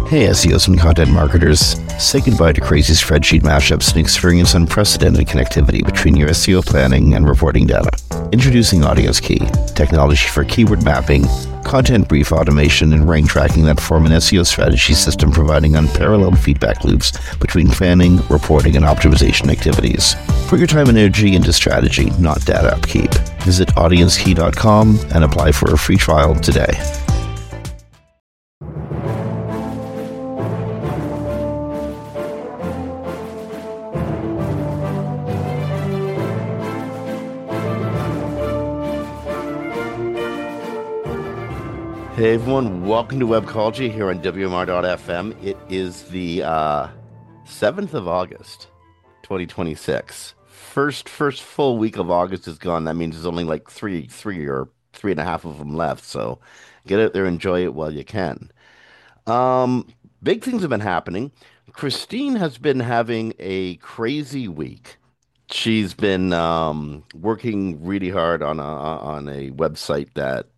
Hey SEOs and content marketers, say goodbye to crazy spreadsheet mashups and experience unprecedented connectivity between your SEO planning and reporting data. Introducing Audience Key, technology for keyword mapping, content brief automation, and rank tracking that form an SEO strategy system providing unparalleled feedback loops between planning, reporting, and optimization activities. Put your time and energy into strategy, not data upkeep. Visit audiencekey.com and apply for a free trial today. Hey everyone, welcome to Webcology here on WMR.fm. It is the 7th of August, 2026. First full week of August is gone. That means there's only like three or three and a half of them left. So get out there, enjoy it while you can. Um, Big things have been happening. Christine has been having a crazy week. She's been working really hard on a website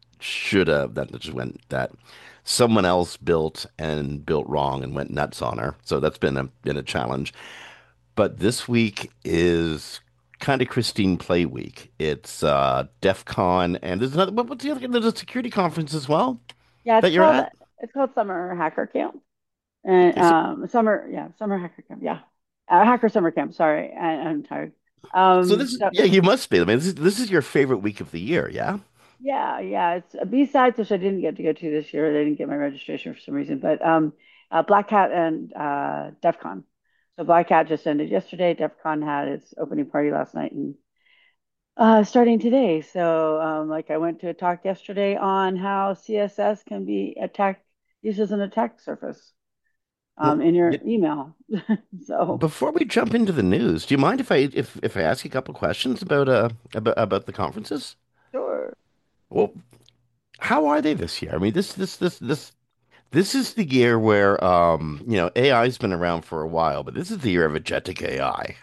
that someone else built and built wrong and went nuts on her. So that's been a challenge. But this week is kind of Christine Play Week. It's DEF CON, and there's another. What's the other? There's a security conference as well Yeah, that you're at. it's called Summer Hacker Camp. And Is it? Summer Hacker Camp. Yeah. Hacker Summer Camp, sorry. I'm tired. So this is, So yeah, you must be. I mean, this is your favorite week of the year, yeah? yeah, it's a B-Sides, which I didn't get to go to this year. They didn't get my registration for some reason. But Black Hat and DEF CON. So Black Hat just ended yesterday. DEF CON had its opening party last night and starting today. So like I went to a talk yesterday on how CSS can be attacked used as an attack surface Well, in your email. So before we jump into the news, do you mind if I ask you a couple questions about the conferences? sure. Well, how are they this year? I mean, this is the year where AI's been around for a while, but this is the year of agentic AI.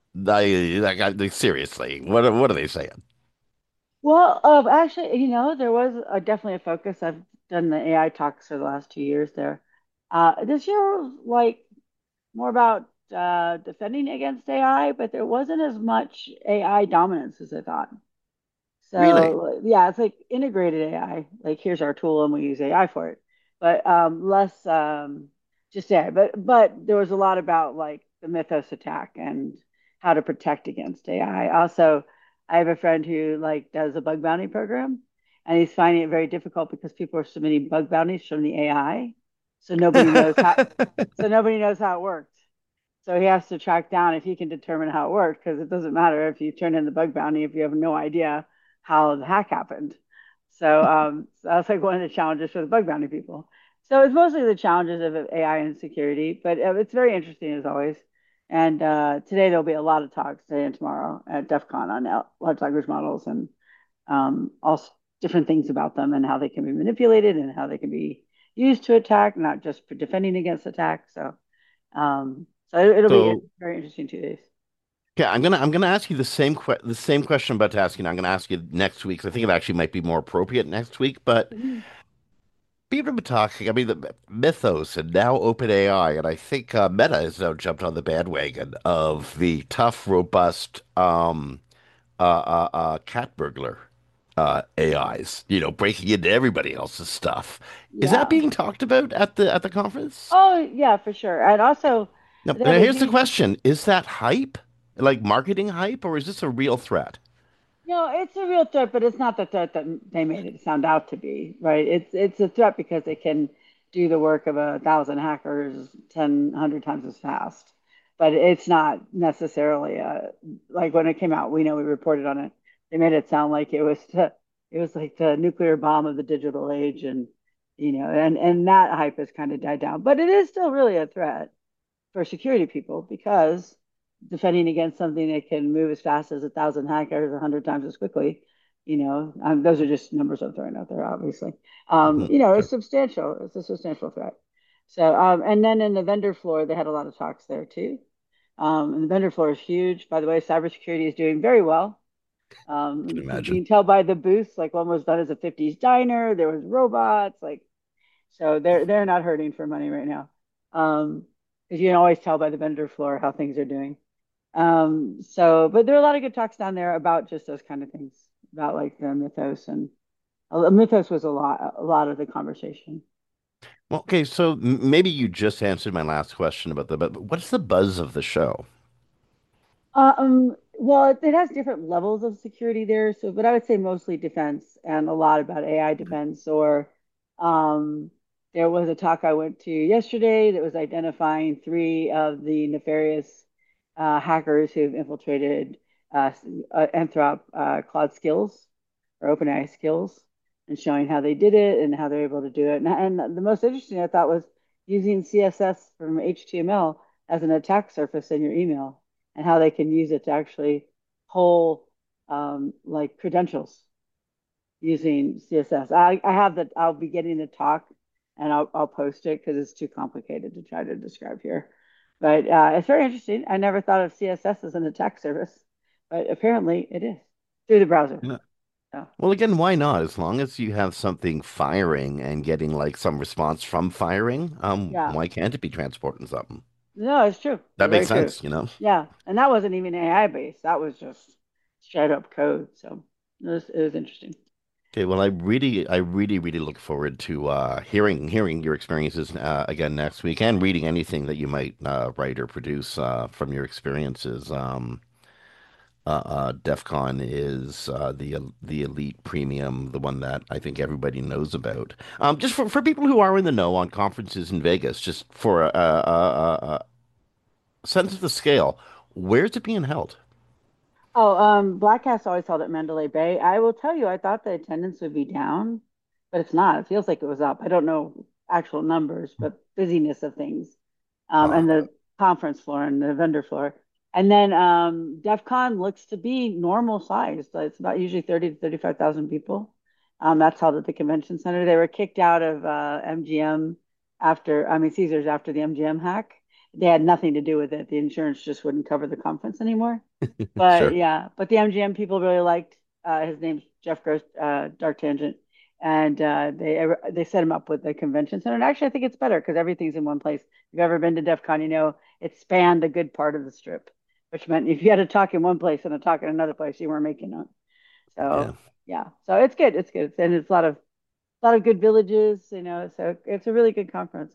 Seriously, what are they saying? Well, actually, there was definitely a focus. I've done the AI talks for the last 2 years there. This year was like more about defending against AI, but there wasn't as much AI dominance as I thought. Really? So yeah, it's like integrated AI. Like here's our tool and we use AI for it, but less just AI. But there was a lot about like the Mythos attack and how to protect against AI. Also, I have a friend who like does a bug bounty program, and he's finding it very difficult because people are submitting bug bounties from the AI, so nobody knows how. So nobody knows how it works. So he has to track down if he can determine how it worked, because it doesn't matter if you turn in the bug bounty if you have no idea how the hack happened. So that's like one of the challenges for the bug bounty people. So it's mostly the challenges of AI and security, but it's very interesting as always. And today there'll be a lot of talks today and tomorrow at DEF CON on large language models and all different things about them and how they can be manipulated and how they can be used to attack, not just for defending against attack. So it'll be So, very interesting 2 days. okay, I'm gonna ask you the same question I'm about to ask you. Now. I'm gonna ask you next week 'cause I think it actually might be more appropriate next week. But Mhm. people have been talking. I mean, the Mythos and now OpenAI, and I think Meta has now jumped on the bandwagon of the tough, robust cat burglar AIs. You know, breaking into everybody else's stuff. Is that Yeah. being talked about at the conference? Oh, yeah, for sure. And also, No. they have Now, a here's the huge, question: is that hype, like marketing hype, or is this a real threat? it's a real threat, but it's not the threat that they made it sound out to be, right? It's a threat because it can do the work of 1,000 hackers 100 times as fast. But it's not necessarily like when it came out, we know we reported on it. They made it sound like it was like the nuclear bomb of the digital age, and and that hype has kind of died down. But it is still really a threat for security people because defending against something that can move as fast as 1,000 hackers 100 times as quickly, those are just numbers I'm throwing out there, obviously. Mhm. It's substantial. It's a substantial threat. So, and then in the vendor floor, they had a lot of talks there too. And the vendor floor is huge. By the way, cybersecurity is doing very well. Can You imagine. can tell by the booths, like one was done as a 50s diner. There was robots, like so they're not hurting for money right now. Because you can always tell by the vendor floor how things are doing. But there are a lot of good talks down there about just those kind of things, about like the mythos and mythos was a lot of the conversation. Well, okay, so maybe you just answered my last question about but what's the buzz of the show? Well, it has different levels of security there. So, but I would say mostly defense and a lot about AI defense. Or um, there was a talk I went to yesterday that was identifying three of the nefarious hackers who've infiltrated Anthrop Cloud Skills or OpenAI Skills and showing how they did it and how they're able to do it. And the most interesting I thought was using CSS from HTML as an attack surface in your email and how they can use it to actually pull like credentials using CSS. I have that. I'll be getting the talk and I'll post it because it's too complicated to try to describe here. But it's very interesting. I never thought of CSS as an attack service, but apparently it is through the browser. No. So Well, again, why not? As long as you have something firing and getting like some response from firing, yeah, why can't it be transporting something? no, it's true. It's That very makes true. sense, you know? Yeah, and that wasn't even AI based. That was just straight up code. So it was interesting. Okay, well, really look forward to hearing your experiences again next week and reading anything that you might write or produce from your experiences. DEF CON is the elite premium, the one that I think everybody knows about. Just for people who are in the know on conferences in Vegas, just for a sense of the scale, where's it being held? Oh, Black Cat's always held at Mandalay Bay. I will tell you, I thought the attendance would be down, but it's not. It feels like it was up. I don't know actual numbers, but busyness of things, Uh, and the conference floor and the vendor floor. And then DEF CON looks to be normal size. So it's about usually 30 to 35,000 people. That's held at the convention center. They were kicked out of MGM Caesars after the MGM hack. They had nothing to do with it. The insurance just wouldn't cover the conference anymore. But sure. yeah, but the MGM people really liked his name's Jeff Gross, Dark Tangent, and they set him up with the convention center. And actually, I think it's better because everything's in one place. If you've ever been to DEF CON, you know it spanned a good part of the strip, which meant if you had to talk in one place and a talk in another place, you weren't making it. Yeah. So yeah, so it's good. It's good, and it's a lot of good villages. So it's a really good conference.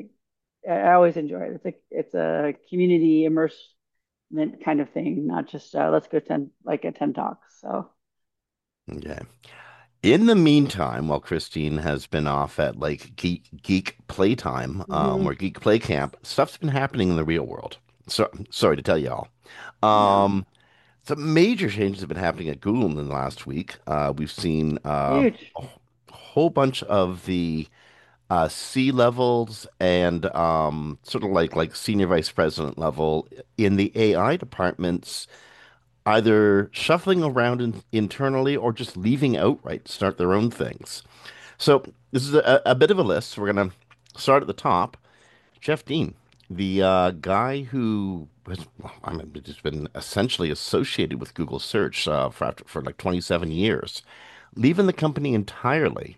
I always enjoy it. It's a community immersement kind of thing, not just let's go attend talks. So Okay. In the meantime, while Christine has been off at like geek playtime, hmm or geek play camp, stuff's been happening in the real world. So sorry to tell y'all. yeah, Um, some major changes have been happening at Google in the last week. We've seen huge. a whole bunch of the C levels and sort of like senior vice president level in the AI departments either shuffling around internally or just leaving outright to start their own things. So this is a bit of a list. We're going to start at the top. Jeff Dean, the guy who has, well, I mean, just been essentially associated with Google Search for like 27 years, leaving the company entirely.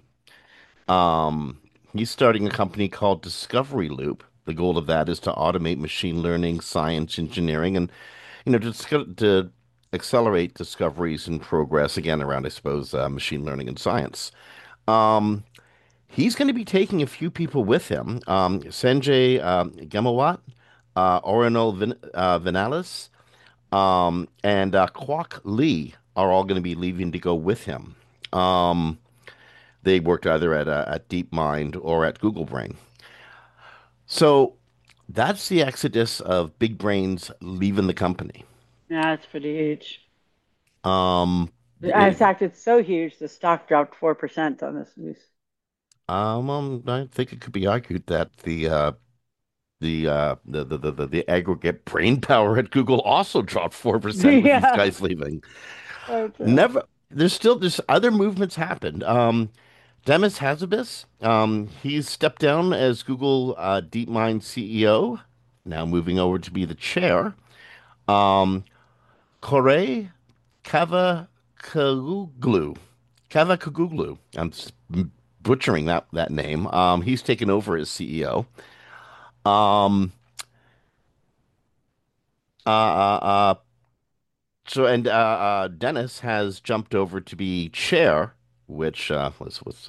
Um, he's starting a company called Discovery Loop. The goal of that is to automate machine learning, science, engineering, and to accelerate discoveries and progress again around, I suppose, machine learning and science. Um, he's going to be taking a few people with him. Sanjay Gemawat, Orinol Vinalis, and Kwok Lee are all going to be leaving to go with him. Um, they worked either at DeepMind or at Google Brain. So that's the exodus of big brains leaving the company. Yeah, it's pretty huge. In The, fact, it's so huge the stock dropped 4% on this news. I think it could be argued that the aggregate brain power at Google also dropped 4% with these Yeah, guys leaving. so true. Never, there's other movements happened. Demis Hazzabis, he's stepped down as Google DeepMind CEO, now moving over to be the chair. Um, Kore Kavakoglu, Kavakoglu, butchering that name. He's taken over as CEO. Um, uh, uh, uh, Dennis has jumped over to be chair, which was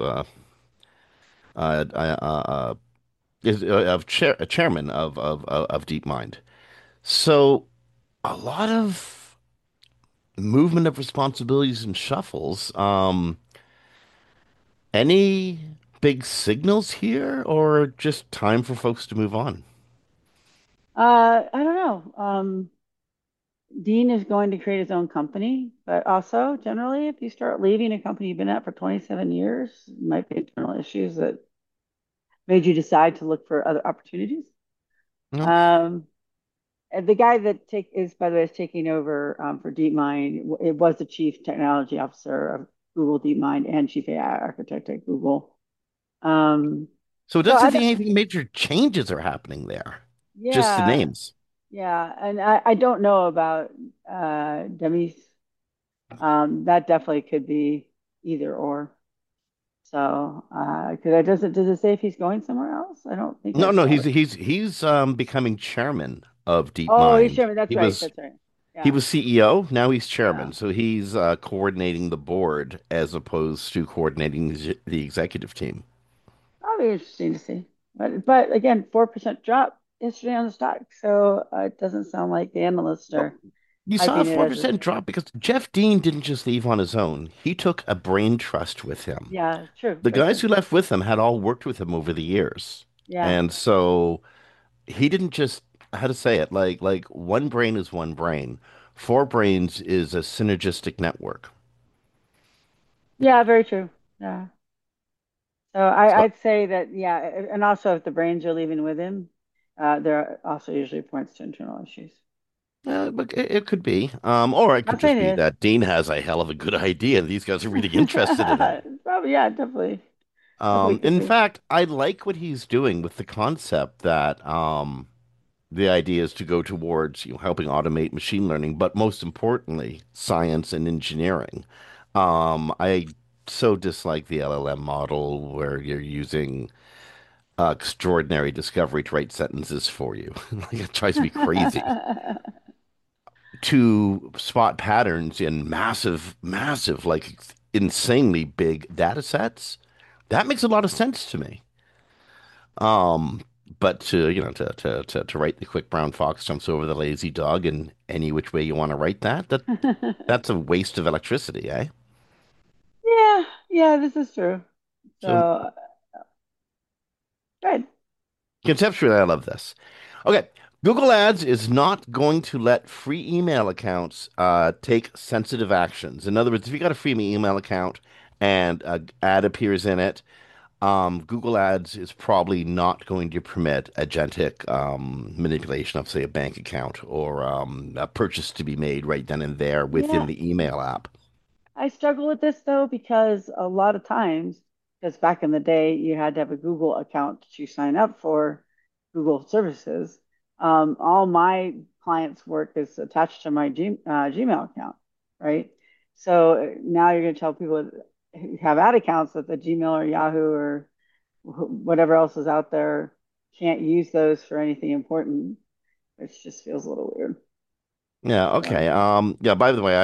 is of chairman of DeepMind. So a lot of movement of responsibilities and shuffles. Any big signals here, or just time for folks to move on? I don't know. Dean is going to create his own company, but also generally, if you start leaving a company you've been at for 27 years, it might be internal issues that made you decide to look for other opportunities. No. Um, and the guy that take is, by the way, is taking over for DeepMind. It was the chief technology officer of Google DeepMind and chief AI architect at Google. Um, So it so I doesn't don't, think anything major changes are happening there. Just the yeah, names. yeah, and I don't know about Demis. That definitely could be either or. So, because does it say if he's going somewhere else? I don't think I No, no, saw he's it. becoming chairman of Oh, he's DeepMind. chairman. That's He right. was That's right. he Yeah, was CEO, now he's yeah. chairman. So he's coordinating the board as opposed to coordinating the executive team. That'll be interesting to see. But again, 4% drop yesterday on the stock. So it doesn't sound like the analysts Well, are you saw a hyping it as a 4% drop because Jeff Dean didn't just leave on his own. He took a brain trust with him. yeah, true, The very guys true. who left with him had all worked with him over the years. Yeah, And so he didn't just, how to say it, like one brain is one brain. Four brains is a synergistic network. yeah, very true. Yeah. So So I'd say that yeah, and also if the brains are leaving with him, there are also usually points to internal issues. but it could be. Or it could Not just saying be it is. that Dean has a hell of a good idea and these guys are really interested in it. Probably, yeah, definitely could In be. fact, I like what he's doing with the concept that the idea is to go towards, helping automate machine learning, but most importantly, science and engineering. I so dislike the LLM model where you're using extraordinary discovery to write sentences for you. Like it drives me crazy to spot patterns in massive, massive, like insanely big data sets. That makes a lot of sense to me. Um, but to write the quick brown fox jumps over the lazy dog in any which way you want to write that's a waste of electricity, eh? Yeah, yeah, this is true. So So good. conceptually, I love this. Okay, Google Ads is not going to let free email accounts take sensitive actions. In other words, if you got a free email account and an ad appears in it, Google Ads is probably not going to permit agentic manipulation of, say, a bank account or a purchase to be made right then and there within Yeah, the email app. I struggle with this though because a lot of times, because back in the day, you had to have a Google account to sign up for Google services. All my clients' work is attached to my Gmail account, right? So now you're going to tell people who have ad accounts that the Gmail or Yahoo or whatever else is out there can't use those for anything important, which just feels a little weird. Yeah, So okay. Yeah, by the way,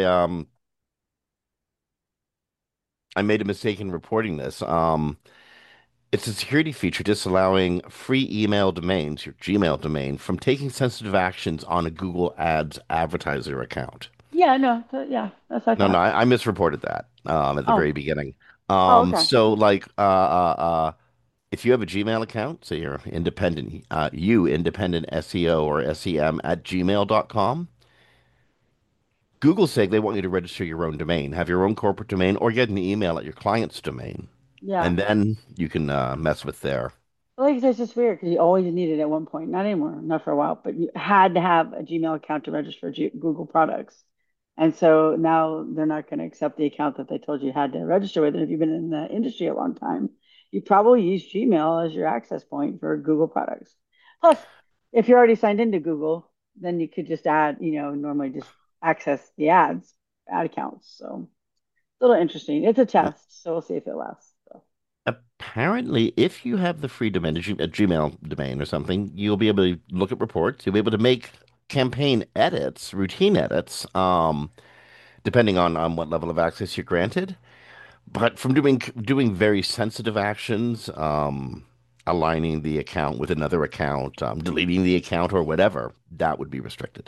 I made a mistake in reporting this. It's a security feature disallowing free email domains, your Gmail domain, from taking sensitive actions on a Google Ads advertiser account. yeah, no, yeah, that's what I No, no, thought. I misreported that at the very Oh, beginning. oh, okay. So like if you have a Gmail account, say you're independent, independent SEO or SEM at gmail.com, Google's saying they want you to register your own domain, have your own corporate domain, or get an email at your client's domain, Yeah. and then you can mess with their. Well, like I said, it's just weird because you always needed it at one point, not anymore, not for a while, but you had to have a Gmail account to register Google products. And so now they're not going to accept the account that they told you had to register with. And if you've been in the industry a long time, you probably use Gmail as your access point for Google products. Plus, if you're already signed into Google, then you could just add, normally just access the ad accounts. So it's a little interesting. It's a test, so we'll see if it lasts. So. apparently, if you have the free domain, a Gmail domain or something, you'll be able to look at reports. You'll be able to make campaign edits, routine edits, depending on what level of access you're granted. But from doing very sensitive actions, aligning the account with another account, deleting the account or whatever, that would be restricted.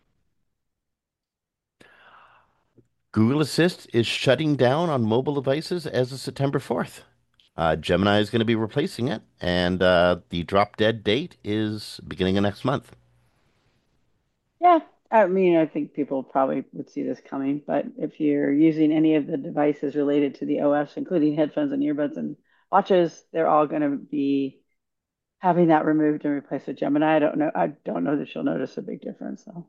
Google Assist is shutting down on mobile devices as of September 4th. Gemini is going to be replacing it, and the drop dead date is beginning of next month. Yeah, I mean, I think people probably would see this coming, but if you're using any of the devices related to the OS, including headphones and earbuds and watches, they're all going to be having that removed and replaced with Gemini. I don't know. I don't know that you'll notice a big difference, though.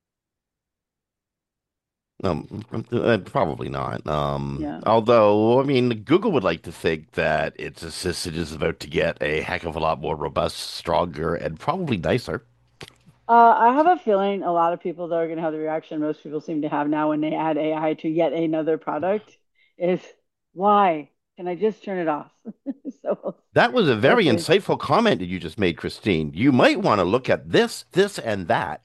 Probably not. Yeah. Although, I mean, Google would like to think that its assistant is about to get a heck of a lot more robust, stronger, and probably nicer. I have a feeling a lot of people that are going to have the reaction most people seem to have now when they add AI to yet another product is why? Can I just turn it off? So That was a we'll very see. insightful comment that you just made, Christine. You might want to look at this, and that.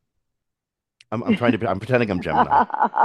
I'm pretending I'm Gemini.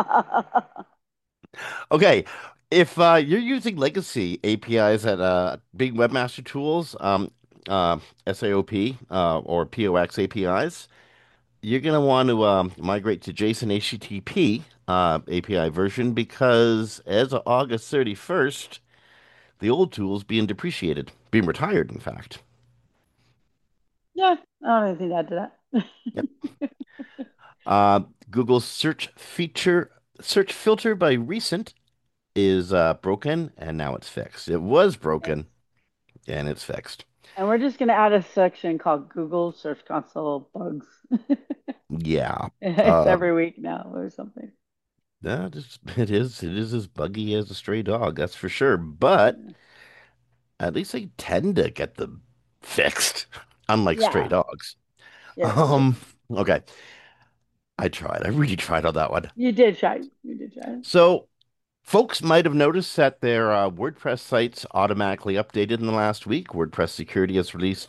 Okay, if you're using legacy APIs at Big Webmaster Tools, SAOP, or POX APIs, you're going to want to migrate to JSON HTTP API version because as of August 31st, the old tool's being depreciated, being retired, in fact. Yeah, I don't have anything to add to Yep. that. Uh, Google's search filter by recent is broken and now it's fixed. It was Yes. broken and it's fixed. And we're just going to add a section called Google Search Console bugs. Yeah. It's Uh, every week now or something. it is as buggy as a stray dog, that's for sure. But Yeah. at least they tend to get them fixed, unlike stray Yeah. dogs. Yes. Yes. Um, okay. I tried. I really tried on that one. You did try. You did try. So folks might have noticed that their WordPress sites automatically updated in the last week. WordPress Security has released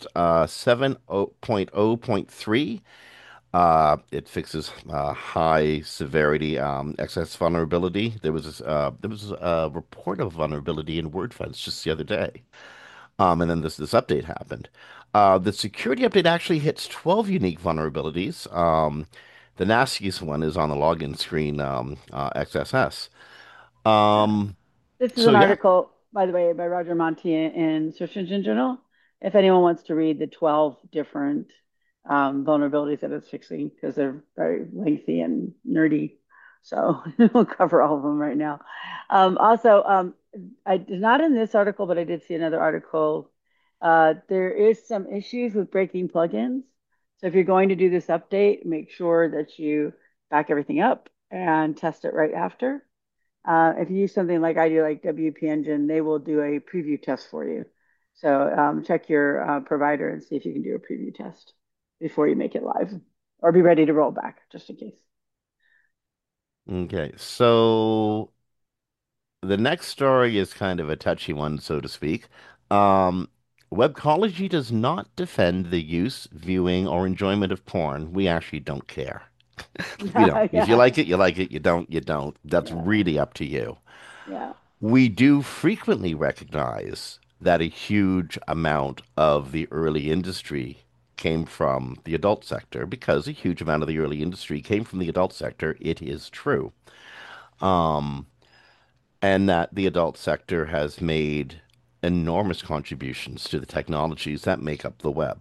7.0.3. It fixes high severity excess vulnerability. There was a report of vulnerability in WordFence just the other day, and then this update happened. The security update actually hits 12 unique vulnerabilities. The nastiest one is on the login screen, XSS. Yeah. Um, This is so an yeah, article, by the way, by Roger Monti in Search Engine Journal. If anyone wants to read the 12 different vulnerabilities that it's fixing, because they're very lengthy and nerdy. So we'll cover all of them right now. Also, I did not in this article, but I did see another article. There is some issues with breaking plugins. So if you're going to do this update, make sure that you back everything up and test it right after. If you use something like I do, like WP Engine, they will do a preview test for you. So check your provider and see if you can do a preview test before you make it live, or be ready to roll back just in case. okay. So the next story is kind of a touchy one, so to speak. Um, Webcology does not defend the use, viewing, or enjoyment of porn. We actually don't care. If you Yeah, like it, you like it. You don't, you don't. That's yeah, really up to you. yeah, We do frequently recognize that a huge amount of the early industry came from the adult sector because a huge amount of the early industry came from the adult sector. It is true. Um, and that the adult sector has made enormous contributions to the technologies that make up the web.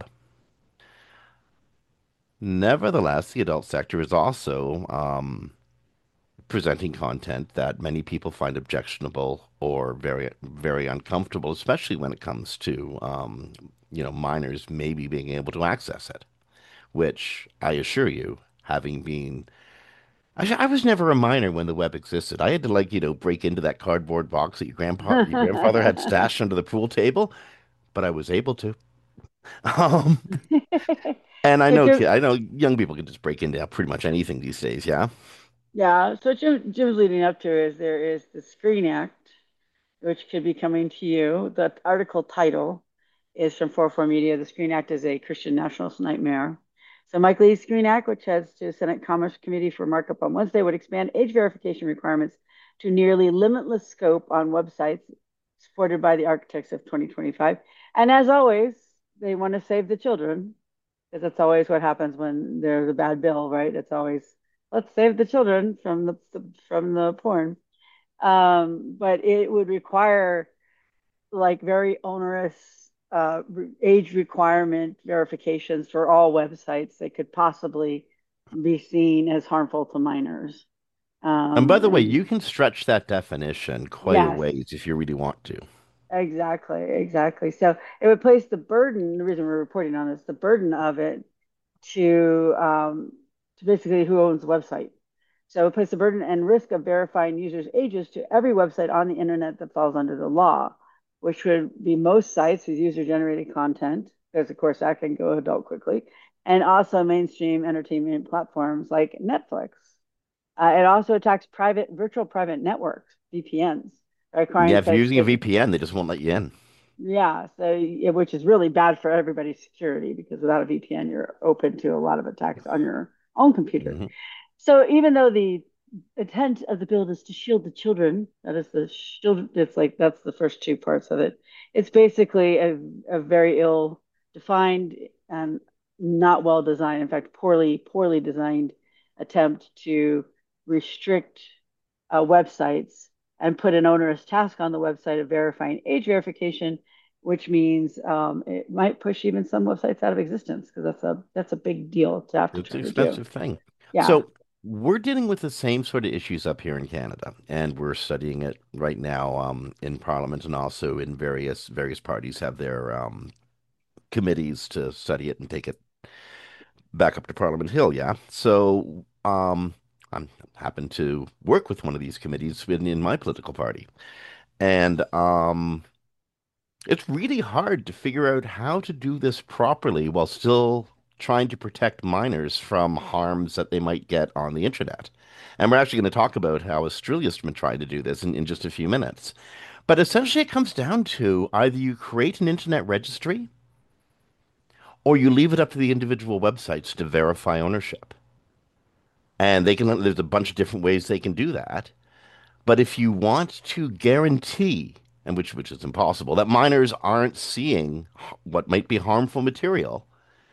Nevertheless, the adult sector is also presenting content that many people find objectionable or very, very uncomfortable, especially when it comes to, minors maybe being able to access it, which I assure you, having been I was never a minor when the web existed. I had to break into that cardboard box that your grandfather had yeah. stashed under the pool table, but I was able to. Um, and So Jim, I know young people can just break into pretty much anything these days. Yeah. yeah. So Jim's leading up to is there is the Screen Act, which could be coming to you. The article title is from 44 Media. The Screen Act is a Christian nationalist nightmare. So Mike Lee's Screen Act, which heads to Senate Commerce Committee for markup on Wednesday, would expand age verification requirements to nearly limitless scope on websites supported by the architects of 2025. And as always, they want to save the children because that's always what happens when there's a bad bill, right? It's always let's save the children from the porn. But it would require like very onerous age requirement verifications for all websites that could possibly be seen as harmful to minors. And by the way, And you can stretch that definition quite a yes, ways if you really want to. exactly, exactly. So it would place the burden, the reason we're reporting on this, the burden of it to basically who owns the website. So it puts the burden and risk of verifying users' ages to every website on the internet that falls under the law, which would be most sites with user-generated content, because of course that can go adult quickly, and also mainstream entertainment platforms like Netflix. It also attacks virtual private networks, VPNs, Yeah, requiring if you're sites using a to VPN, they just won't let you in. yeah, so which is really bad for everybody's security because without a VPN, you're open to a lot of attacks on your own computer. Hmm. So even though the intent of the bill is to shield the children, that is the shield, it's like that's the first two parts of it. It's basically a very ill defined and not well designed, in fact, poorly designed attempt to restrict websites and put an onerous task on the website of verifying age verification, which means it might push even some websites out of existence because that's a big deal to have to It's an try to do. expensive thing. Yeah. So we're dealing with the same sort of issues up here in Canada, and we're studying it right now in Parliament, and also in various parties have their committees to study it and take it back up to Parliament Hill. Yeah. So I'm happen to work with one of these committees in my political party, and it's really hard to figure out how to do this properly while still trying to protect minors from harms that they might get on the internet. And we're actually going to talk about how Australia's been trying to do this in just a few minutes. But essentially, it comes down to either you create an internet registry or you leave it up to the individual websites to verify ownership. And there's a bunch of different ways they can do that. But if you want to guarantee, and which is impossible, that minors aren't seeing what might be harmful material,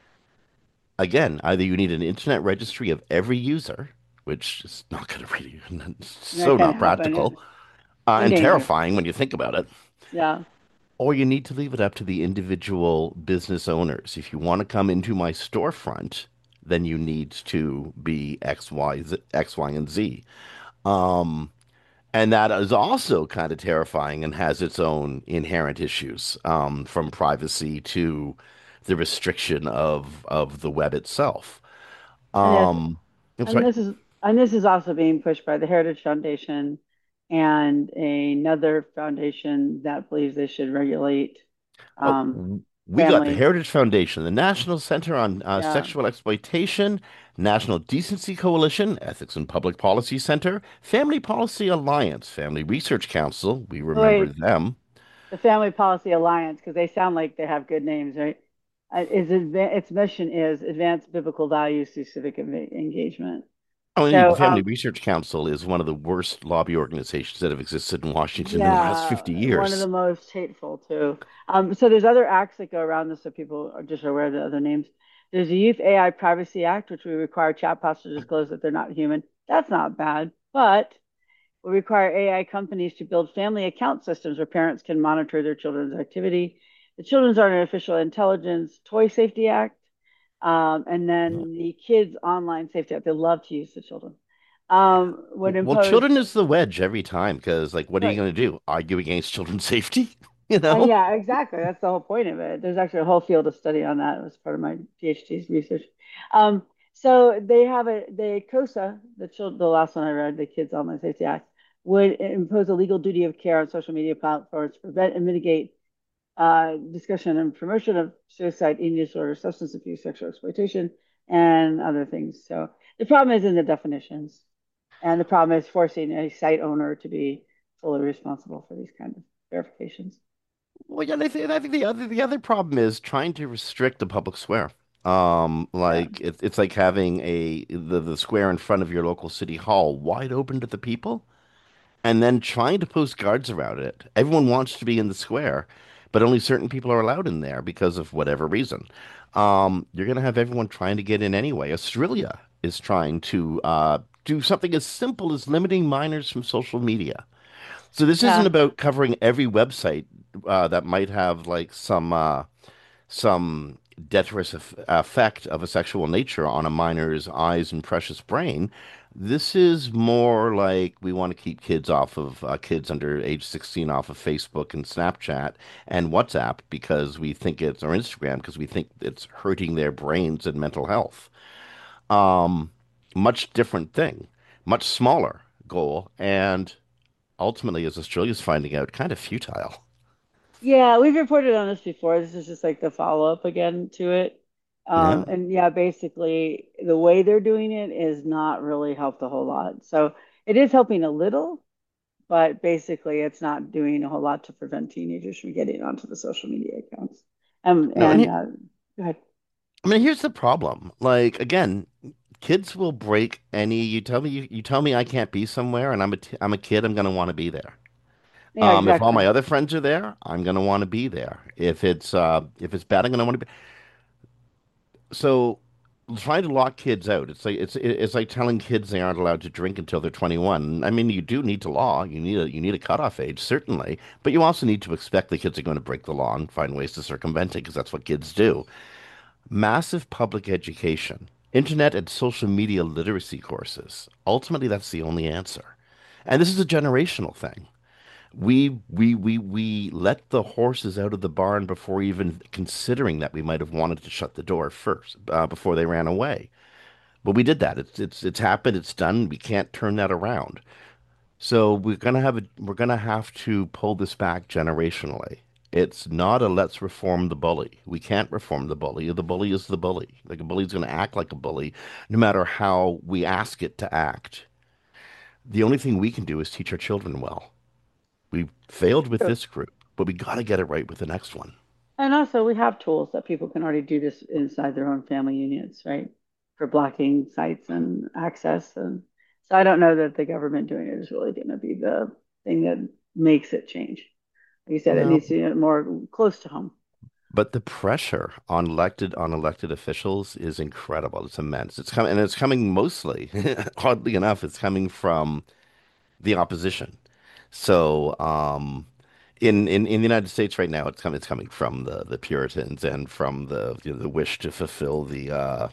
again, either you need an internet registry of every user, which is not going to really, That so can not happen. practical, And and dangerous. terrifying when you think about it, Yeah. or you need to leave it up to the individual business owners. If you want to come into my storefront, then you need to be X, Y, and Z. Um, And that is also kind of terrifying and has its own inherent issues, from privacy to the restriction of the web itself. And yes, Um, I'm and sorry. this is also being pushed by the Heritage Foundation and another foundation that believes they should regulate Oh, um, we got the family. Heritage Foundation, the National Center on Yeah. Sexual Exploitation, National Decency Coalition, Ethics and Public Policy Center, Family Policy Alliance, Family Research Council. We Oh, remember wait, them. the Family Policy Alliance, because they sound like they have good names, right? Its mission is advance biblical values through civic engagement. I mean, the So, Family Research Council is one of the worst lobby organizations that have existed in Washington in the last yeah, 50 one of years. the most hateful too. So there's other acts that go around this, so people are just aware of the other names. There's the Youth AI Privacy Act, which we require chatbots to disclose that they're not human. That's not bad, but we require AI companies to build family account systems where parents can monitor their children's activity. The Children's Artificial Intelligence Toy Safety Act, and then the Kids Online Safety Act. They love to use the children. Would Well, impose children is the wedge every time because, like, what are you right. going to do? Argue against children's safety? You know? Yeah, exactly. That's the whole point of it. There's actually a whole field of study on that. It was part of my PhD's research. So they have the COSA, the last one I read, the Kids Online Safety Act, would impose a legal duty of care on social media platforms to prevent and mitigate discussion and promotion of suicide, eating disorder, substance abuse, sexual exploitation, and other things. So the problem is in the definitions, and the problem is forcing a site owner to be fully responsible for these kind of verifications. Well, yeah, I think the other problem is trying to restrict the public square. Yeah. Like it's like having the square in front of your local city hall wide open to the people, and then trying to post guards around it. Everyone wants to be in the square, but only certain people are allowed in there because of whatever reason. You're gonna have everyone trying to get in anyway. Australia is trying to do something as simple as limiting minors from social media. So this isn't Yeah. about covering every website that might have like some detritus effect of a sexual nature on a minor's eyes and precious brain. This is more like we want to keep kids under age 16 off of Facebook and Snapchat and WhatsApp because we think it's or Instagram because we think it's hurting their brains and mental health. Um, Much different thing, much smaller goal, and ultimately, as Australia's finding out, kind of futile. Yeah, we've reported on this before. This is just like the follow-up again to it. Yeah. And yeah, basically the way they're doing it is not really helped a whole lot. So it is helping a little, but basically it's not doing a whole lot to prevent teenagers from getting onto the social media accounts. No, and Go ahead. I mean, here's the problem. Like again, kids will break any. You tell me I can't be somewhere, and I'm a kid. I'm gonna want to be there. Yeah, If all my exactly. other friends are there, I'm gonna want to be there. If it's bad, I'm gonna want to be. So trying to lock kids out, it's like telling kids they aren't allowed to drink until they're 21. I mean, you do need to law. You need a cutoff age, certainly, but you also need to expect the kids are going to break the law and find ways to circumvent it because that's what kids do. Massive public education, internet and social media literacy courses. Ultimately, that's the only answer. And this is a generational thing. We let the horses out of the barn before even considering that we might have wanted to shut the door first, before they ran away. But we did that. It's happened. It's done. We can't turn that around. So we're gonna have to pull this back generationally. It's not a let's reform the bully. We can't reform the bully. The bully is the bully. Like a bully's going to act like a bully, no matter how we ask it to act. The only thing we can do is teach our children well. We failed with True. this group, but we got to get it right with the next one. And also, we have tools that people can already do this inside their own family units, right? For blocking sites and access. And so I don't know that the government doing it is really going to be the thing that makes it change. Like you said, it No, needs to be more close to home. but the pressure on elected officials is incredible. It's immense. It's coming mostly, oddly enough, it's coming from the opposition. So, in the United States right now, it's coming from the Puritans and from the wish to fulfill the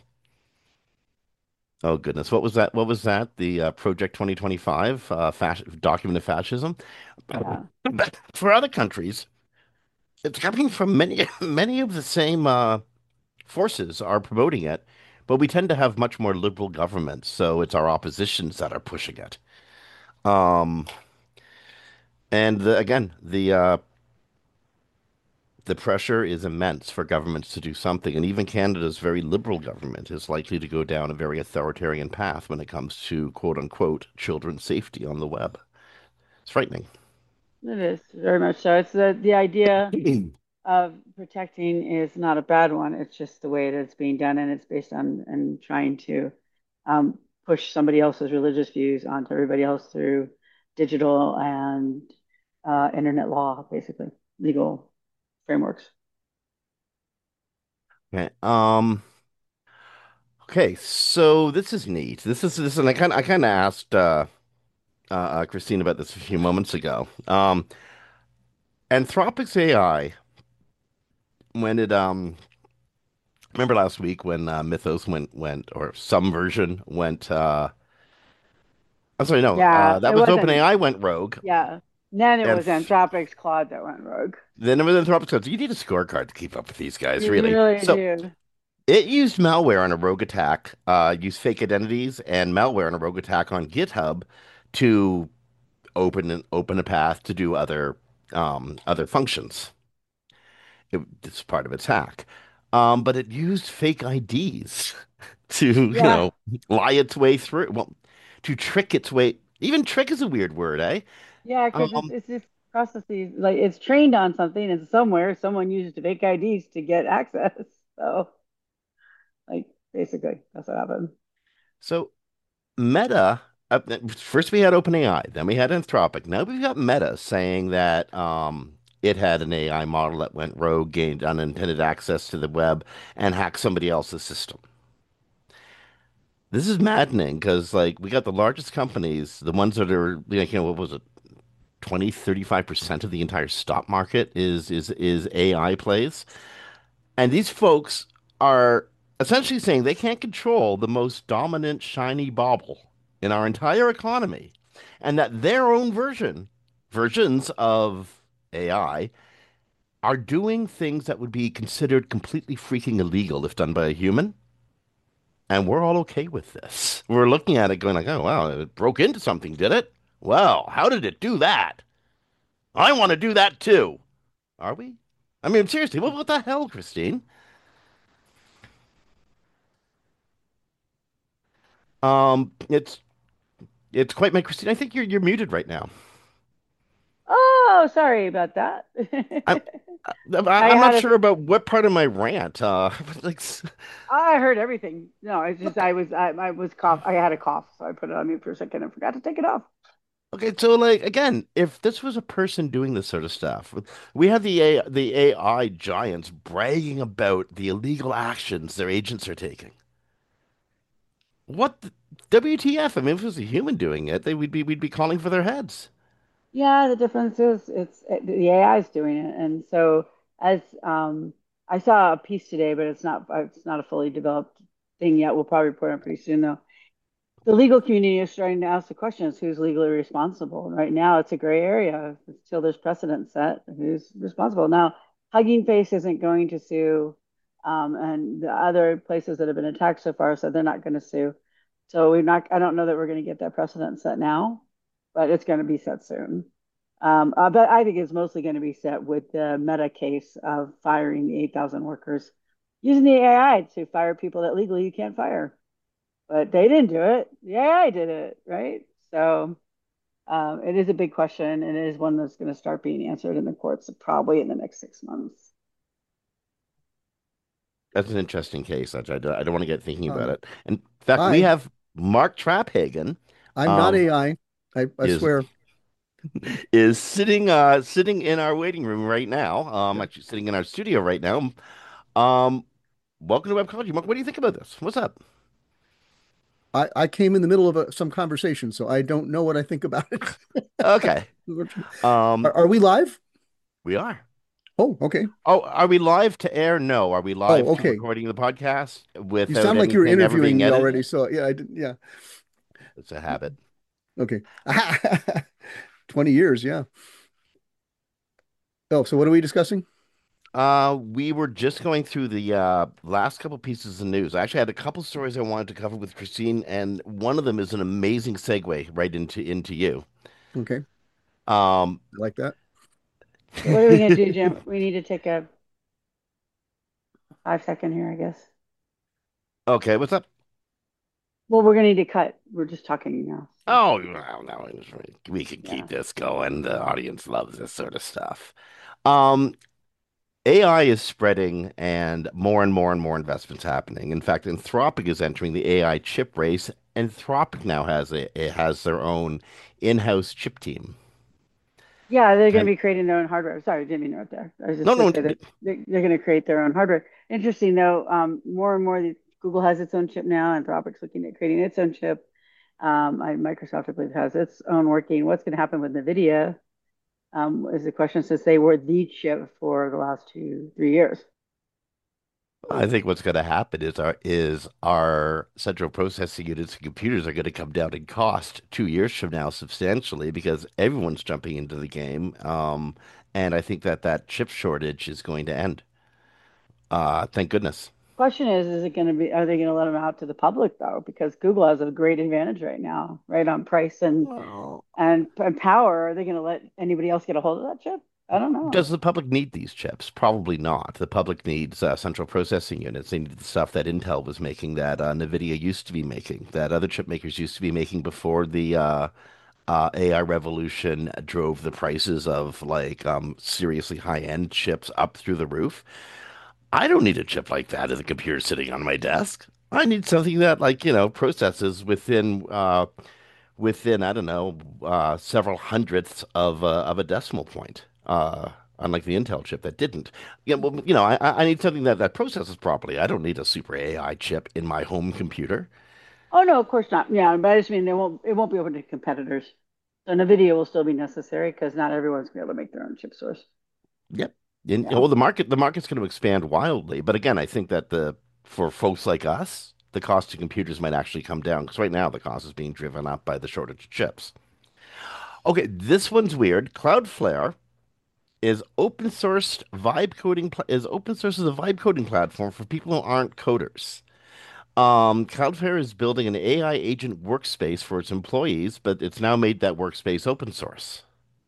oh goodness, what was that? What was that? The Project 2025 document of fascism. Yeah. But for other countries, it's coming from many many of the same forces are promoting it, but we tend to have much more liberal governments, so it's our oppositions that are pushing it. Um, and again, the pressure is immense for governments to do something, and even Canada's very liberal government is likely to go down a very authoritarian path when it comes to quote unquote children's safety on the web. It's frightening. It is very much so. It's the idea of protecting is not a bad one. It's just the way that it's being done, and it's based on and trying to um, push somebody else's religious views onto everybody else through digital and internet law, basically legal frameworks. Okay. Okay. So this is neat. And I kind of asked Christine about this a few moments ago. Anthropic's AI, when it remember last week when Mythos went or some version went I'm sorry, no, Yeah, that it was wasn't. OpenAI went rogue, Yeah, then it and was Anthropic's Claude that went rogue. then it was Anthropic. So you need a scorecard to keep up with these guys, You really. really So do. it used malware on a rogue attack, used fake identities and malware on a rogue attack on GitHub to open a path to do other functions. It's part of its hack. But it used fake IDs to, Yeah, lie its way through. Well, to trick its way. Even trick is a weird word, eh? yeah, because Um, it's this. processes, like it's trained on something, and somewhere someone used fake IDs to get access. So, like, basically, that's what happened. So Meta, first we had OpenAI, then we had Anthropic. Now we've got Meta saying that it had an AI model that went rogue, gained unintended access to the web, and hacked somebody else's system. This is maddening because, like, we got the largest companies, the ones that are, like, what was it, 20, 35% of the entire stock market is AI plays. And these folks are essentially saying they can't control the most dominant shiny bauble in our entire economy, and that their own versions of AI are doing things that would be considered completely freaking illegal if done by a human. And we're all okay with this. We're looking at it going like, oh, wow, it broke into something, did it? Well, how did it do that? I want to do that too. Are we? I mean, seriously, what the hell, Christine? It's quite my Christine. I think you're muted right now. Oh, sorry about that. I'm I I'm had not a, sure about what part of my rant. Like, I heard everything. No, it's just I was cough. I had a cough, so I put it on mute for a second and forgot to take it off. okay, so like again, if this was a person doing this sort of stuff, we have the AI giants bragging about the illegal actions their agents are taking. What the, WTF? I mean, if it was a human doing it, they we'd be calling for their heads. Yeah, the difference is the AI is doing it, and so as I saw a piece today, but it's not a fully developed thing yet. We'll probably report on it pretty soon, though. The legal community is starting to ask the questions: who's legally responsible? And right now, it's a gray area until there's precedent set. Who's responsible now? Hugging Face isn't going to sue, and the other places that have been attacked so far said they're not going to sue. So we're not. I don't know that we're going to get that precedent set now, but it's going to be set soon. But I think it's mostly going to be set with the Meta case of firing the 8,000 workers using the AI to fire people that legally you can't fire. But they didn't do it. The AI did it, right? So it is a big question, and it is one that's going to start being answered in the courts probably in the next 6 months. That's an interesting case. I don't want to get thinking about Um, it. In fact, we Hi, have Mark Traphagen, I'm not um, AI. I is swear. is sitting in our waiting room right now. Yeah. Actually sitting in our studio right now. Um, welcome to Webcology. Mark, what do you think about this? What's up? I came in the middle of some conversation, so I don't know what I think about it. Okay. Are we live? We are. Oh, okay. Oh, are we live to air? No. Are we live Oh, to okay. recording the podcast You without sound like you were anything ever interviewing being me already. edited? So yeah, I did. Yeah. It's a habit. Okay. 20 years. Yeah. Oh, so what are we discussing? We were just going through the last couple pieces of news. I actually had a couple stories I wanted to cover with Christine, and one of them is an amazing segue right into you. Okay. Um, I like that. So what are we going to do, Jim? We need to take a 5 second here, I guess. okay, what's up? Well, we're going to need to cut. We're just talking now. So, Oh, no, we can keep yeah. this going. The audience loves this sort of stuff. Um, AI is spreading and more investments happening. In fact, Anthropic is entering the AI chip race. Anthropic now it has their own in-house chip team. Yeah, they're going And to be creating their own hardware. Sorry, I didn't mean to interrupt there. I was no, just going no, to say that they're going to create their own hardware. Interesting, though, more and more, Google has its own chip now. Anthropic's looking at creating its own chip. Microsoft, I believe, has its own working. What's going to happen with NVIDIA is the question since they were the chip for the last 2, 3 years. I think what's going to happen is our central processing units and computers are going to come down in cost 2 years from now substantially because everyone's jumping into the game. And I think that chip shortage is going to end. Thank goodness. Question is it going to be, are they going to let them out to the public though? Because Google has a great advantage right now, right on price Well, and power. Are they going to let anybody else get a hold of that chip? I don't does know. the public need these chips? Probably not. The public needs central processing units. They need the stuff that Intel was making, that NVIDIA used to be making, that other chip makers used to be making before the AI revolution drove the prices of like seriously high-end chips up through the roof. I don't need a chip like that in the computer sitting on my desk. I need something that like, processes within I don't know several hundredths of a decimal point. Unlike the Intel chip that didn't. Yeah, well, I need something that processes properly. I don't need a super AI chip in my home computer. Oh no, of course not. Yeah, but I just mean it won't be open to competitors. So NVIDIA will still be necessary because not everyone's gonna be able to make their own chip source. Yep. And Yeah. well, the market's going to expand wildly, but again, I think that the for folks like us, the cost of computers might actually come down because right now the cost is being driven up by the shortage of chips. Okay, this one's weird. Cloudflare is open source as a vibe coding platform for people who aren't coders. Cloudflare is building an AI agent workspace for its employees, but it's now made that workspace open source.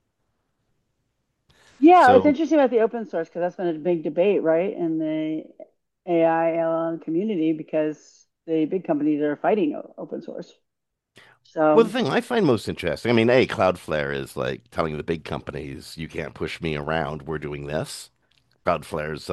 Yeah, it's So, interesting about the open source because that's been a big debate, right, in the AI LLM community because the big companies are fighting open source. well, the So thing I find most interesting, I mean, A, Cloudflare is like telling the big companies, you can't push me around. We're doing this. Cloudflare's,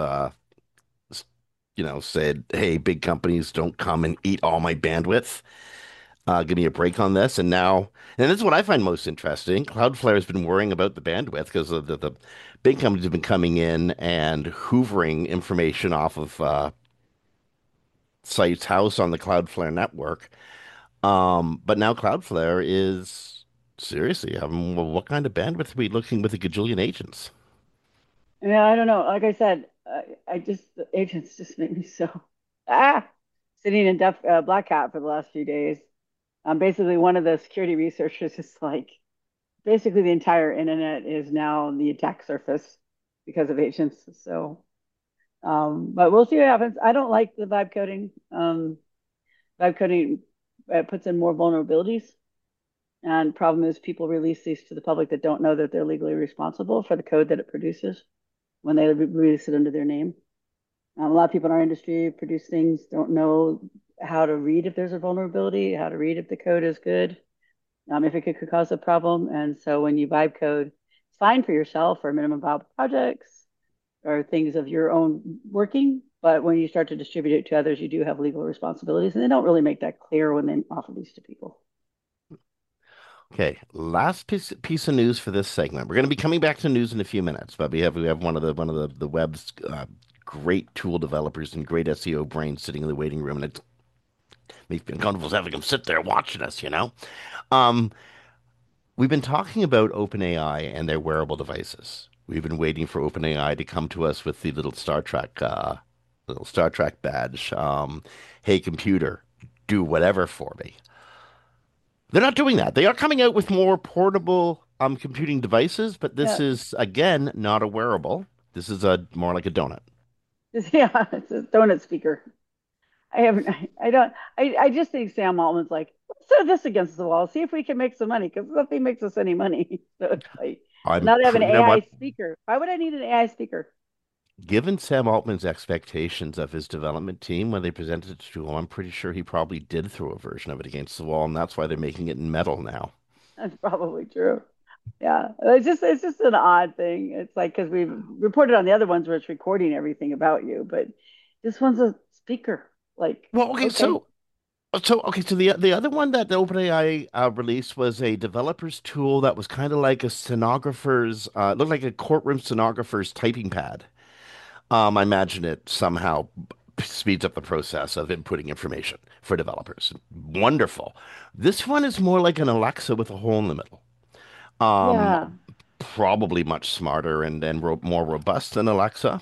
said, hey, big companies don't come and eat all my bandwidth. Give me a break on this. And this is what I find most interesting. Cloudflare has been worrying about the bandwidth because the big companies have been coming in and hoovering information off of sites housed on the Cloudflare network. But now Cloudflare is seriously, well, what kind of bandwidth are we looking with a gajillion agents? yeah, I don't know. Like I said, I just the agents just make me so ah sitting in Black Hat for the last few days. Basically, one of the security researchers is like, basically the entire internet is now the attack surface because of agents. So, but we'll see what happens. I don't like the vibe coding. Vibe coding puts in more vulnerabilities. And problem is, people release these to the public that don't know that they're legally responsible for the code that it produces when they release it under their name. A lot of people in our industry produce things, don't know how to read if there's a vulnerability, how to read if the code is good, if it could cause a problem. And so when you vibe code, it's fine for yourself or minimum viable projects or things of your own working. But when you start to distribute it to others, you do have legal responsibilities. And they don't really make that clear when they offer these to people. Okay, last piece of news for this segment. We're going to be coming back to news in a few minutes, but we have one of the web's great tool developers and great SEO brains sitting in the waiting room, and it makes me uncomfortable having him sit there watching us. Um, we've been talking about OpenAI and their wearable devices. We've been waiting for OpenAI to come to us with the little Star Trek badge. Hey, computer, do whatever for me. They're not doing that. They are coming out with more portable computing devices, but this Yeah. is again not a wearable. This is a more like a donut. Yeah, it's a donut speaker. I haven't, I don't, I just think Sam Altman's like, let's throw this against the wall, see if we can make some money, because nothing makes us any money. So it's like, I'm now they have an you know AI what? speaker. Why would I need an AI speaker? Given Sam Altman's expectations of his development team when they presented it to him, I'm pretty sure he probably did throw a version of it against the wall, and that's why they're making it in metal now. That's probably true. Yeah, it's just an odd thing. It's like because we've reported on the other ones where it's recording everything about you, but this one's a speaker. Like, Well, okay, okay, so the other one that the OpenAI released was a developer's tool that was kind of like a stenographer's, looked like a courtroom stenographer's typing pad. I imagine it somehow speeds up the process of inputting information for developers. Wonderful. This one is more like an Alexa with a hole in the middle. Um, yeah, Probably much smarter and more robust than Alexa.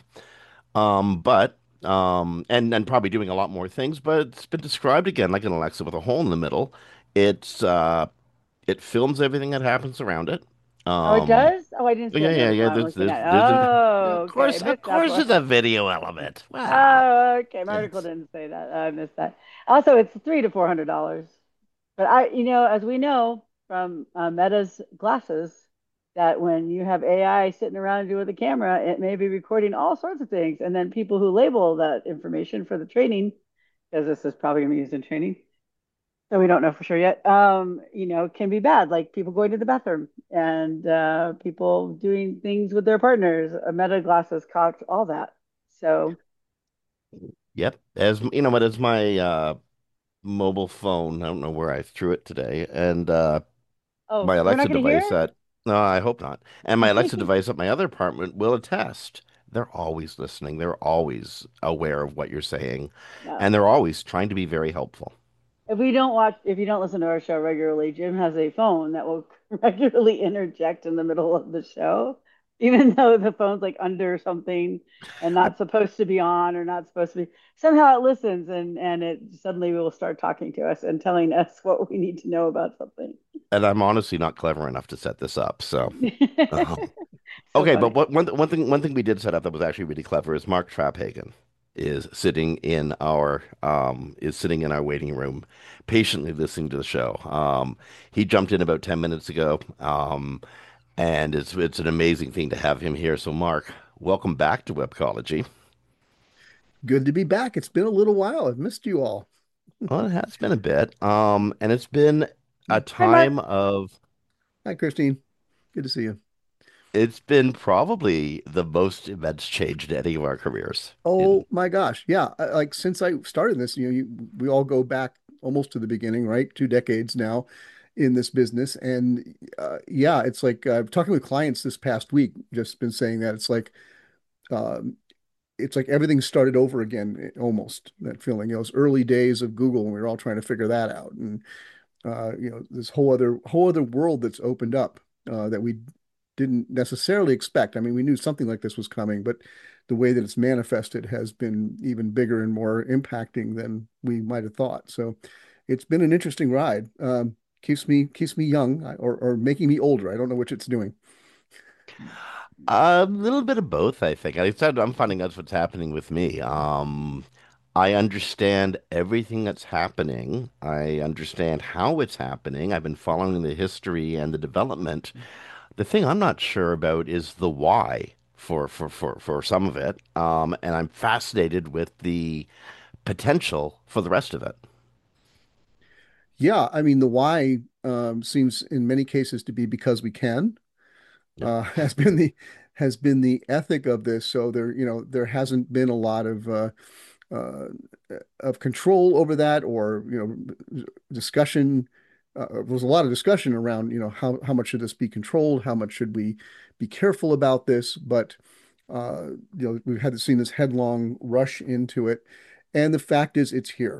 But and probably doing a lot more things. But it's been described again like an Alexa with a hole in the middle. It's it films everything that happens around it. oh, it Um, does. Oh, I didn't see yeah, that in the yeah, article yeah. I'm There's looking there's at. there's a Oh, okay, I of missed that course part. there's a video element. Wow. Oh, okay. My article It's didn't say that. I missed that. Also, it's $300 to $400. But as we know from Meta's glasses, that when you have AI sitting around you with a camera, it may be recording all sorts of things. And then people who label that information for the training, because this is probably going to be used in training, So we don't know for sure yet. Can be bad, like people going to the bathroom and people doing things with their partners. Meta glasses caught all that. So, Yep. As you know, but as my mobile phone, I don't know where I threw it today, and oh, my we're not Alexa going to device hear at no, I hope not. And my Alexa it? device at my other apartment will attest. They're always listening. They're always aware of what you're saying, No. and they're always trying to be very helpful. If you don't listen to our show regularly, Jim has a phone that will regularly interject in the middle of the show, even though the phone's like under something and I, not supposed to be on or not supposed to be. Somehow it listens and it suddenly will start talking to us and telling us what we need to know about something. and I'm honestly not clever enough to set this up. So, um, So okay, but funny. one thing we did set up that was actually really clever is Mark Traphagen is sitting in our waiting room, patiently listening to the show. He jumped in about 10 minutes ago, and it's an amazing thing to have him here. So, Mark, welcome back to Webcology. Good to be back. It's been a little while. I've missed you all. Well, it has been a bit, and it's been a Hi, Mark. time of Hi, Christine. Good to see you. it's been probably the most events changed in any of our careers. In Oh my gosh. Yeah. Like since I started this, we all go back almost to the beginning, right? 2 decades now in this business. And yeah, it's like talking with clients this past week, just been saying that um, it's like everything started over again, almost that feeling. Those early days of Google, and we were all trying to figure that out. And this whole other world that's opened up that we didn't necessarily expect. I mean, we knew something like this was coming, but the way that it's manifested has been even bigger and more impacting than we might have thought. So it's been an interesting ride. Keeps me young or making me older. I don't know which it's doing. a little bit of both, I think. I said I'm finding out what's happening with me. I understand everything that's happening. I understand how it's happening. I've been following the history and the development. The thing I'm not sure about is the why for some of it. And I'm fascinated with the potential for the rest of it. Yeah, I mean the why seems in many cases to be because we can. Yep. Has been the ethic of this. So there hasn't been a lot uh, of control over that, or discussion. There was a lot of discussion around how much should this be controlled, how much should we be careful about this, but we've had to see this headlong rush into it, and the fact is it's here.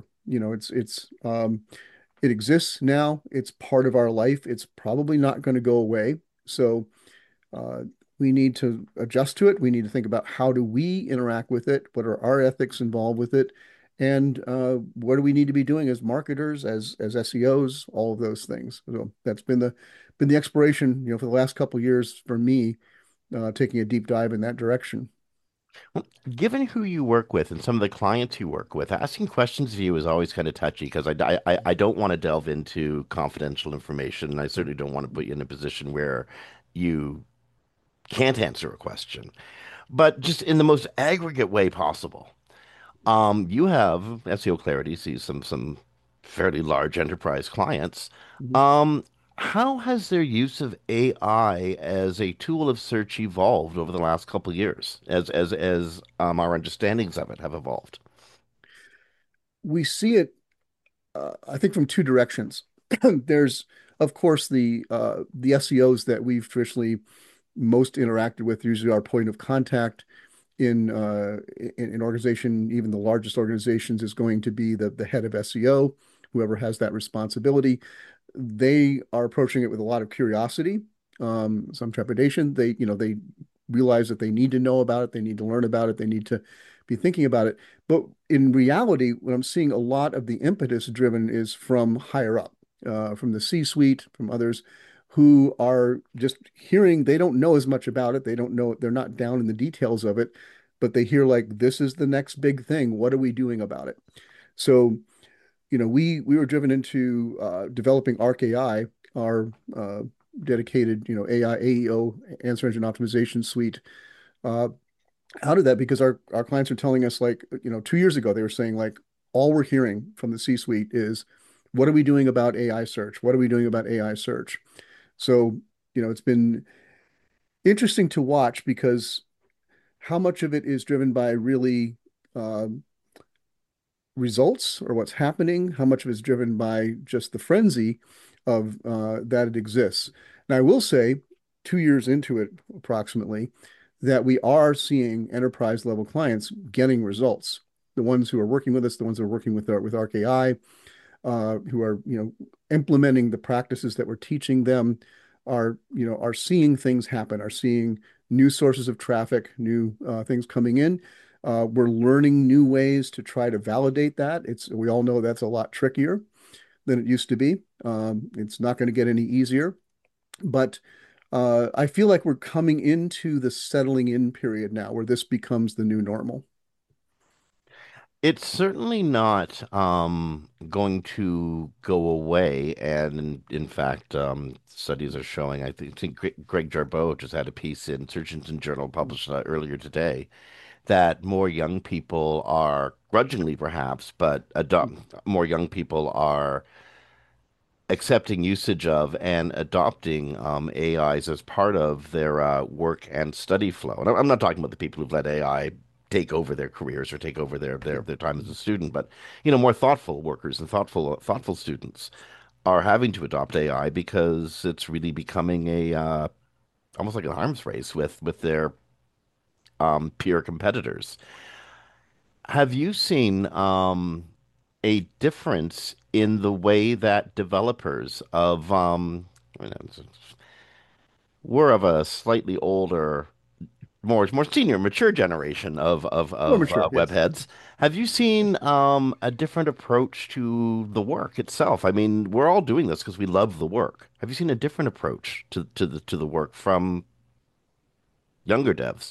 It exists now. It's part of our life. It's probably not going to go away. So uh, we need to adjust to it. We need to think about how do we interact with it? What are our ethics involved with it? And what do we need to be doing as marketers, as SEOs, all of those things. So that's been the exploration, for the last couple of years for me, taking a deep dive in that direction. Well, given who you work with and some of the clients you work with, asking questions of you is always kind of touchy because I don't want to delve into confidential information. And I certainly don't want to put you in a position where you can't answer a question. But just in the most aggregate way possible. You have SEO Clarity sees some fairly large enterprise clients. Mhm. Um, how has their use of AI as a tool of search evolved over the last couple of years, as our understandings of it have evolved? We see it, I think, from two directions. There's, of course, the SEOs that we've traditionally most interacted with, usually our point of contact in an organization, even the largest organizations, is going to be the head of SEO, whoever has that responsibility. They are approaching it with a lot of curiosity, some trepidation. They realize that they need to know about it, they need to learn about it, they need to be thinking about it. But in reality, what I'm seeing a lot of the impetus driven is from higher up, from the C-suite, from others who are just hearing. They don't know as much about it. They don't know, they're not down in the details of it, but they hear like, this is the next big thing. What are we doing about it? So we were driven into developing Arc AI, our dedicated, AI AEO, answer engine optimization suite, uh, out of that, because our clients are telling us, like, 2 years ago, they were saying, like, all we're hearing from the C-suite is What are we doing about AI search? What are we doing about AI search? So, it's been interesting to watch because how much of it is driven by really uh, results or what's happening, how much of it is driven by just the frenzy of that it exists. Now, I will say, 2 years into it, approximately, that we are seeing enterprise level clients getting results. The ones who are working with us, the ones who are working with ArcAI, who are implementing the practices that we're teaching them, are seeing things happen, are seeing new sources of traffic, new things coming in. We're learning new ways to try to validate that. We all know that's a lot trickier than it used to be. It's not going to get any easier, but I feel like we're coming into the settling in period now where this becomes the new normal. It's certainly not going to go away, and in fact, studies are showing. I think Greg Jarboe just had a piece in Search Engine Journal published earlier today that more young people are, grudgingly perhaps, but more young people are accepting usage of and adopting AIs as part of their work and study flow. And I'm not talking about the people who've let AI take over their careers or take over their time as a student, but more thoughtful workers and thoughtful students are having to adopt AI because it's really becoming a almost like an arms race with their peer competitors. Have you seen a difference in the way that developers of you know, we're of a slightly older, more senior, mature generation More of mature, web yes. heads. Have you seen a different approach to the work itself? I mean, we're all doing this because we love the work. Have you seen a different approach to the work from younger devs?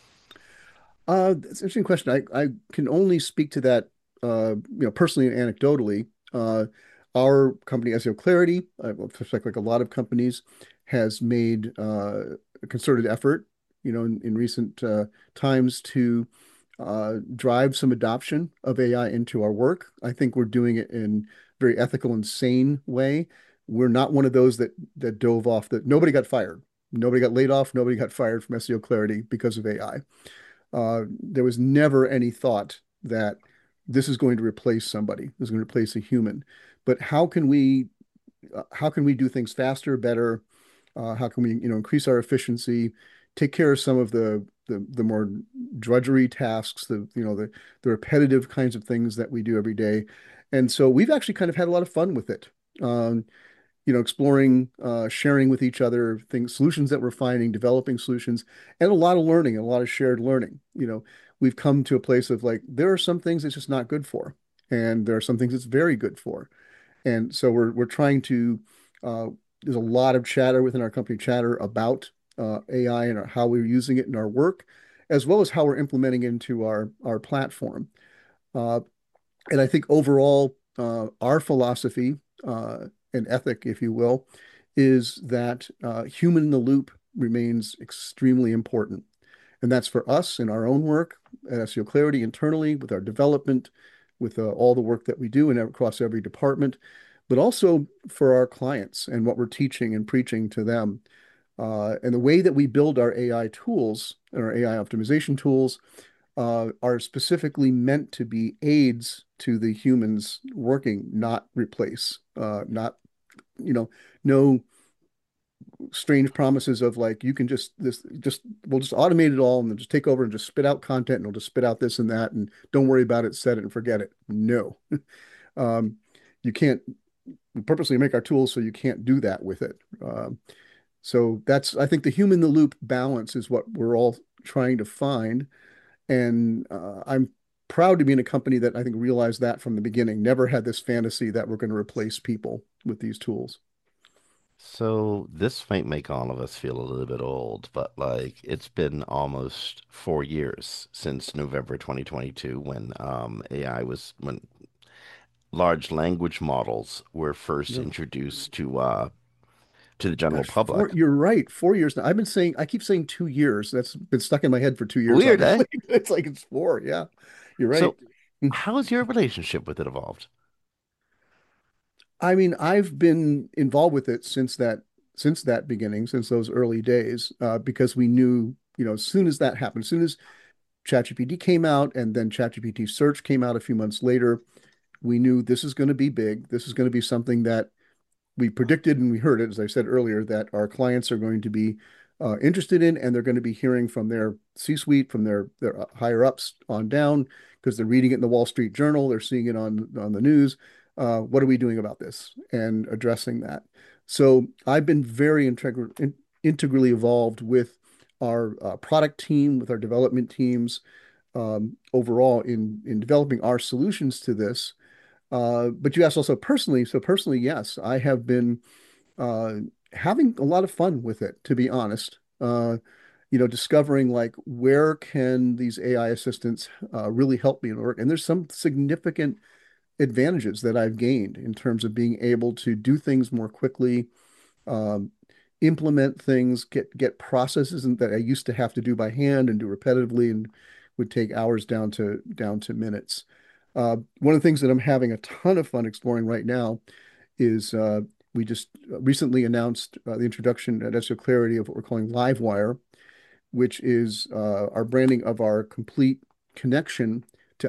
That's an interesting question. I can only speak to that, personally and anecdotally. Our company, SEO Clarity, well, just like a lot of companies, has made a concerted effort, in recent times to drive some adoption of AI into our work. I think we're doing it in a very ethical and sane way. We're not one of those that dove off. That nobody got fired, nobody got laid off, nobody got fired from SEO Clarity because of AI. There was never any thought that this is going to replace somebody, this is going to replace a human. But how can we do things faster, better? How can we, increase our efficiency, take care of some of the more drudgery tasks, the repetitive kinds of things that we do every day. And so we've actually kind of had a lot of fun with it. Um, exploring, sharing with each other things, solutions that we're finding, developing solutions, and a lot of learning, and a lot of shared learning. We've come to a place of like, there are some things it's just not good for, and there are some things it's very good for. And so we're trying to, uh, there's a lot of chatter within our company chatter about AI and how we're using it in our work, as well as how we're implementing it into our platform. Uh, and I think overall, our philosophy and ethic, if you will, is that human in the loop remains extremely important. And that's for us in our own work at SEO Clarity internally with our development, with all the work that we do and across every department, but also for our clients and what we're teaching and preaching to them. And the way that we build our AI tools and our AI optimization tools are specifically meant to be aids to the humans working, not replace, not, no strange promises of like, you can we'll just automate it all and then just take over and just spit out content and it'll just spit out this and that and don't worry about it, set it and forget it. No. You can't purposely make our tools so you can't do that with it. So I think the human in the loop balance is what we're all trying to find. And I'm proud to be in a company that I think realized that from the beginning, never had this fantasy that we're going to replace people with these tools. So this might make all of us feel a little bit old, but like it's been almost 4 years since November 2022 when when large language models were first Yeah. introduced to the general Gosh, public. you're right. 4 years now. I keep saying 2 years. That's been stuck in my head for 2 years, Weird, eh? obviously. It's like it's four. Yeah, you're right. So how has your relationship with it evolved? I mean, I've been involved with it since that beginning, since those early days, because we knew, as soon as that happened, as soon as ChatGPT came out and then ChatGPT Search came out a few months later, we knew this is going to be big. This is going to be something that we predicted and we heard it, as I said earlier, that our clients are going to be interested in, and they're going to be hearing from their C-suite, from their higher ups on down, because they're reading it in the Wall Street Journal, they're seeing it on the news. What are we doing about this and addressing that? So I've been very integrally involved with our product team, with our development teams, overall in developing our solutions to this. But you asked also personally. So personally, yes, I have been uh, having a lot of fun with it, to be honest. Discovering like where can these AI assistants really help me in work. And there's some significant advantages that I've gained in terms of being able to do things more quickly, um, implement things, get processes that I used to have to do by hand and do repetitively and would take hours down to minutes. One of the things that I'm having a ton of fun exploring right now is we just recently announced the introduction at SEO Clarity of what we're calling Livewire, which is our branding of our complete connection to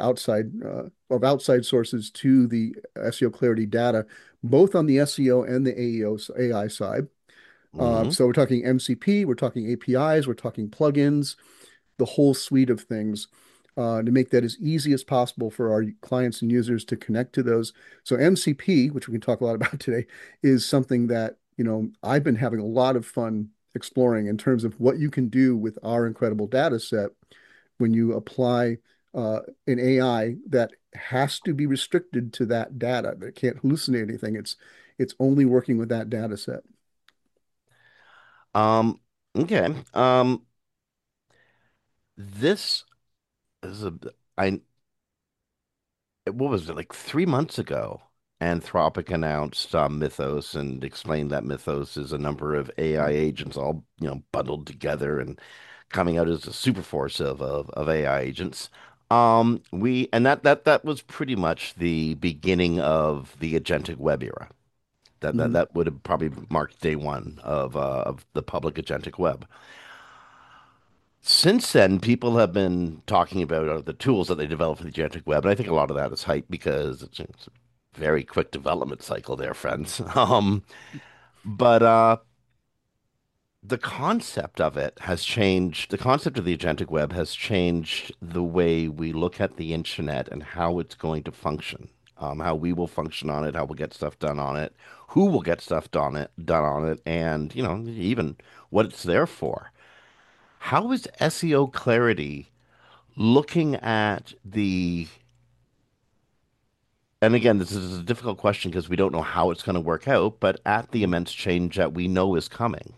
outside sources to the SEO Clarity data, both on the SEO and the AEO AI side. Hmm. So we're talking MCP, we're talking APIs, we're talking plugins, the whole suite of things to make that as easy as possible for our clients and users to connect to those. So MCP, which we can talk a lot about today, is something that, I've been having a lot of fun exploring in terms of what you can do with our incredible data set when you apply an AI that has to be restricted to that data. That it can't hallucinate anything. It's only working with that data set. Um, okay. This is a I what was it, like 3 months ago? Anthropic announced Mythos and explained that Mythos is a number of AI agents all, bundled together and coming out as a super force of AI agents. We and that was pretty much the beginning of the agentic web era. That that Mhm. that would have probably marked day one of the public agentic web. Since then, people have been talking about the tools that they develop for the agentic web, and I think a lot of that is hype because it's a very quick development cycle there, friends. But the concept of it has changed. The concept of the agentic web has changed the way we look at the internet and how it's going to function, how we will function on it, how we'll get stuff done on it, who will get stuff done on it, and even what it's there for. How is SEO Clarity looking at the, and again, this is a difficult question because we don't know how it's going to work out, but at the immense change that we know is coming?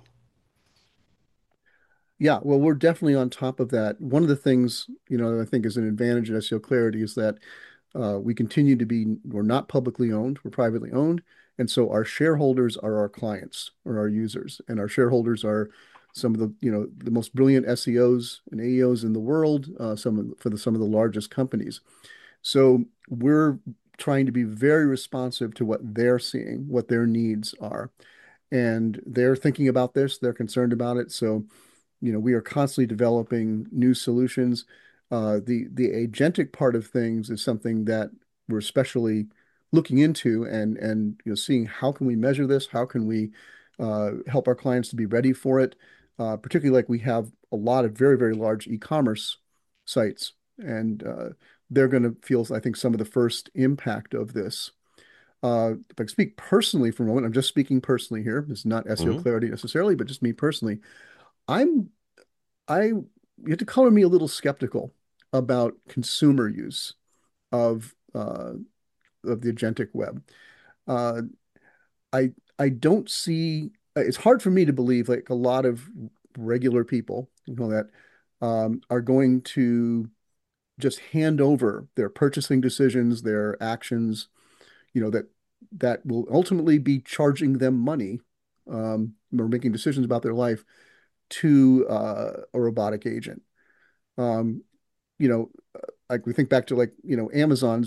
Yeah, well, we're definitely on top of that. One of the things, that I think is an advantage of SEO Clarity is that we're not publicly owned, we're privately owned. And so our shareholders are our clients or our users. And our shareholders are some of the most brilliant SEOs and AEOs in the world, some of the largest companies. So we're trying to be very responsive to what they're seeing, what their needs are. And they're thinking about this, they're concerned about it. So we are constantly developing new solutions. The agentic part of things is something that we're especially looking into and seeing how can we measure this? How can we help our clients to be ready for it? Particularly like we have a lot of very, very large e-commerce sites, and they're going to feel, I think, some of the first impact of this. If I speak personally for a moment, I'm just speaking personally here. This is not SEO Hmm. Clarity necessarily, but just me personally. I'm I you have to color me a little skeptical about consumer use of of the agentic web. Uh, I don't see. It's hard for me to believe like a lot of regular people, that are going to just hand over their purchasing decisions, their actions, that will ultimately be charging them money, or making decisions about their life to a robotic agent. Um, you know, like we think back to like, Amazon's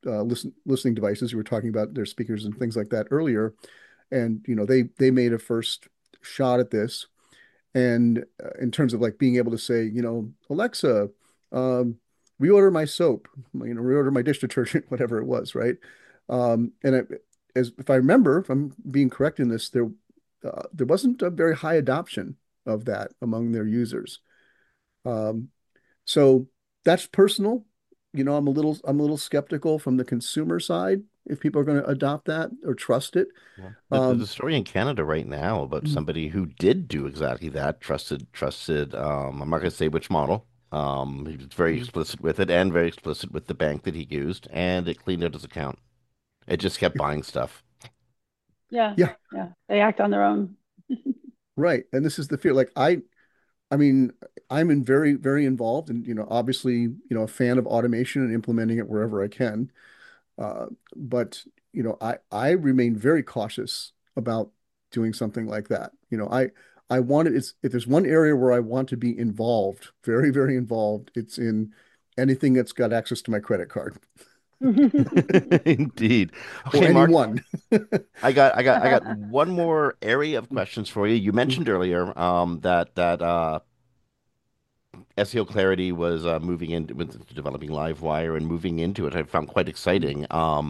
listening devices. We were talking about their speakers and things like that earlier, and they made a first shot at this, and in terms of like being able to say, Alexa, reorder my soap, reorder my dish detergent, whatever it was, right? And as if I remember, if I'm being correct in this, there wasn't a very high adoption of that among their users. Um, so that's personal. I'm a little skeptical from the consumer side if people are going to adopt that or trust it. Well, there's a Um, story in Canada right now about somebody who did do exactly that, trusted, I'm not going to say which model. He was very explicit with it and very explicit with the bank that he used, and it cleaned out his account. It just kept buying stuff. Yeah, yeah, yeah. They act on their own. right. And this is the fear. Like I mean, I'm in very, very involved and, obviously, a fan of automation and implementing it wherever I can. But, I remain very cautious about doing something like that. I want it, if there's one area where I want to be involved, very, very involved, it's in anything that's got access to my credit card Indeed. or Okay, Mark, anyone. I got one more area of questions for you. You mentioned earlier that SEO Clarity was moving into with developing Livewire and moving into it. I found quite exciting.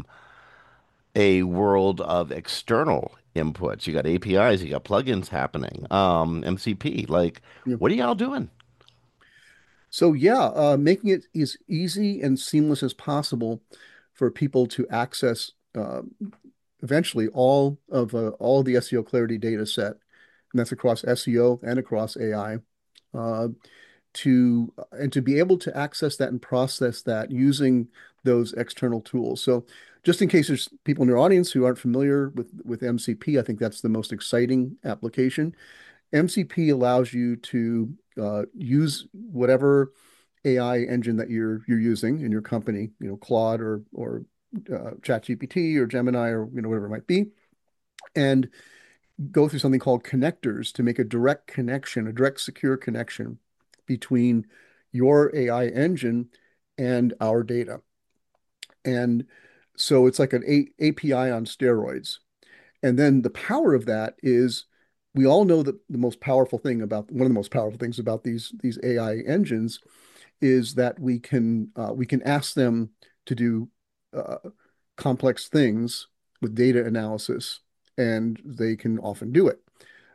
A world of external inputs. You got APIs, you got plugins happening. MCP. Like, what are y'all doing? So yeah, making it as easy and seamless as possible for people to access eventually all of the SEO Clarity data set, and that's across SEO and across AI, uh, to be able to access that and process that using those external tools. So just in case there's people in your audience who aren't familiar with MCP, I think that's the most exciting application. MCP allows you to use whatever AI engine that you're using in your company, Claude or ChatGPT or Gemini or whatever it might be, and go through something called connectors to make a direct connection, a direct secure connection between your AI engine and our data. And so it's like an API on steroids. And then the power of that is we all know that the most powerful thing about one of the most powerful things about these AI engines is that we can ask them to do uh, complex things with data analysis, and they can often do it.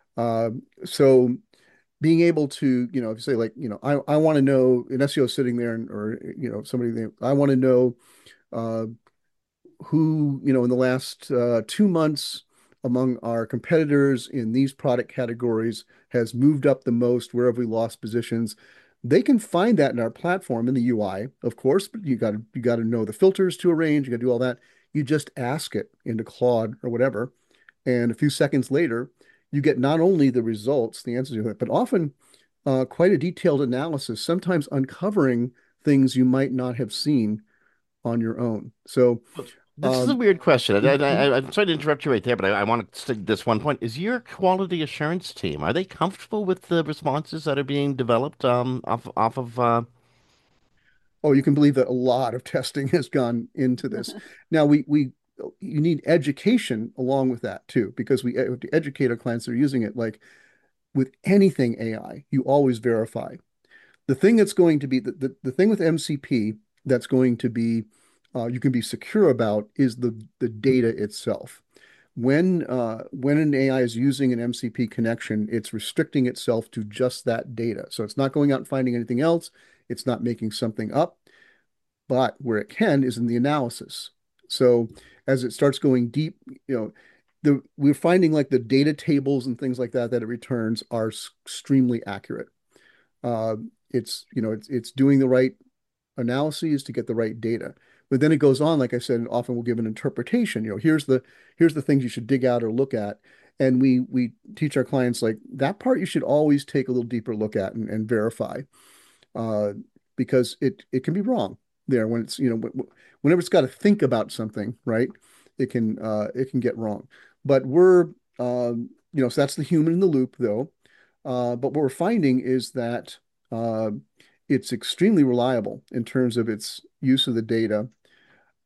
So being able to, if you say like, I want to know an SEO sitting there or, somebody, I want to know uh, who, in the last 2 months among our competitors in these product categories has moved up the most, where have we lost positions? They can find that in our platform in the UI, of course, but you got to know the filters to arrange, you got to do all that. You just ask it into Claude or whatever, and a few seconds later, you get not only the results, the answers to it, but often quite a detailed analysis, sometimes uncovering things you might not have seen on your own. So, This is a um, weird question. mhm. I'm sorry to interrupt you right there, but I want to stick this one point. Is your quality assurance team, are they comfortable with the responses that are being developed off of Oh, you can believe that a lot of testing has gone into this. Now, you need education along with that too, because we have to educate our clients that are using it. Like with anything AI, you always verify. The thing that's going to be the thing with MCP that's going to be you can be secure about is the data itself. When an AI is using an MCP connection, it's restricting itself to just that data. So it's not going out and finding anything else. It's not making something up, but where it can is in the analysis. So as it starts going deep, we're finding like the data tables and things like that that it returns are extremely accurate. It's doing the right analyses to get the right data. But then it goes on, like I said, and often we'll give an interpretation. Here's the things you should dig out or look at. And we teach our clients like that part you should always take a little deeper look at and verify, uh, because it can be wrong there when it's whenever it's got to think about something, right? It can get wrong. But so that's the human in the loop though. But what we're finding is that uh, it's extremely reliable in terms of its use of the data.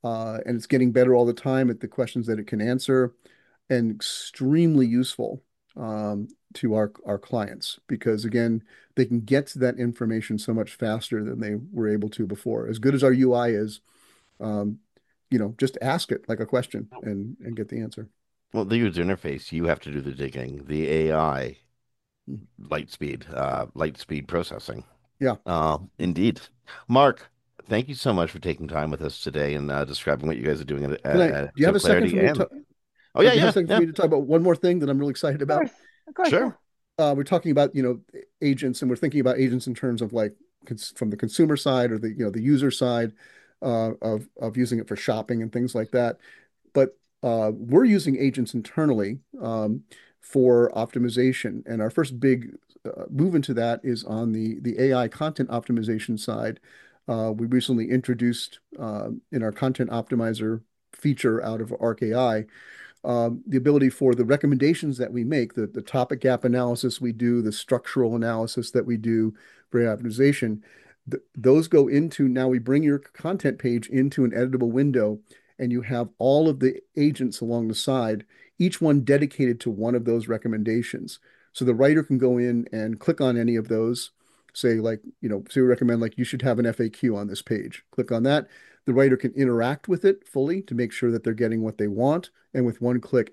and it's getting better all the time at the questions that it can answer, and extremely useful to our clients because again, they can get to that information so much faster than they were able to before. As good as our UI is, um, just ask it like a question and get the answer. Well, the user interface, you have to do the digging. The AI, Hmm. light speed processing. Yeah. Indeed. Mark, thank you so much for taking time with us today and describing what you guys are doing at Do you have SEO a second for Clarity. me to And talk? oh yeah, Do you have a yeah, second for yeah, me to talk about one more thing that I'm really excited Of about? course. Of course, yeah. sure. We're talking about, agents, and we're thinking about agents in terms of like from the consumer side or the user side of using it for shopping and things like that. But we're using agents internally for optimization, and our first big move into that is on the AI content optimization side. We recently introduced in our content optimizer feature out of Arc AI the ability for the recommendations that we make, the topic gap analysis we do, the structural analysis that we do for optimization, those go into now we bring your content page into an editable window and you have all of the agents along the side, each one dedicated to one of those recommendations. So the writer can go in and click on any of those, say like, say we recommend like you should have an FAQ on this page. Click on that. The writer can interact with it fully to make sure that they're getting what they want, and with one click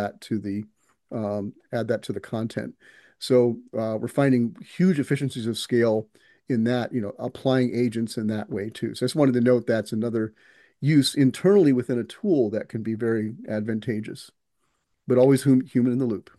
add that to the content. So we're finding huge efficiencies of scale in that, applying agents in that way too. So I just wanted to note that's another use internally within a tool that can be very advantageous, but always human in the loop.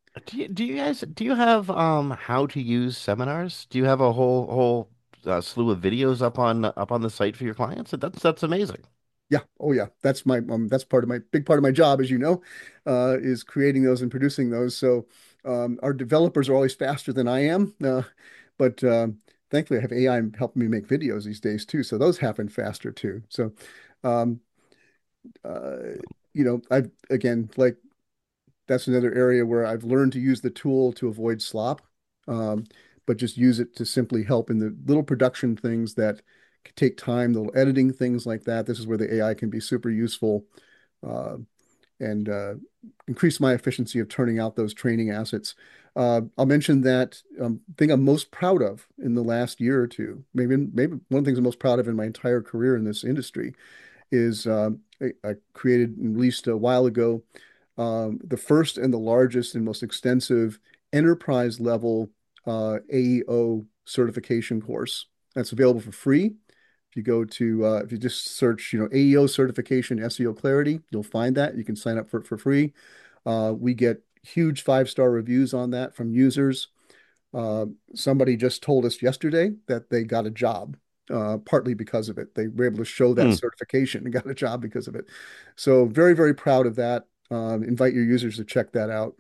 Do you have how to use seminars? Do you have a whole slew of videos up on the site for your clients? That's amazing. Yeah. Oh, yeah. That's part of my big part of my job, as you know, is creating those and producing those. So our developers are always faster than I am, but thankfully I have AI helping me make videos these days too. So those happen faster too. So um, uh, I've again like that's another area where I've learned to use the tool to avoid slop, um, but just use it to simply help in the little production things that take time, the little editing things like that. This is where the AI can be super useful uh, and increase my efficiency of turning out those training assets. I'll mention that thing I'm most proud of in the last year or two, maybe one of the things I'm most proud of in my entire career in this industry is I created and released a while ago the first and the largest and most extensive enterprise level AEO certification course that's available for free. If you go to if you just search, AEO certification SEO Clarity, you'll find that. You can sign up for it for free. We get huge 5-star reviews on that from users. Somebody just told us yesterday that they got a job partly because of it. They were able to show that Hmm. certification and got a job because of it. So very, very proud of that. Invite your users to check that out.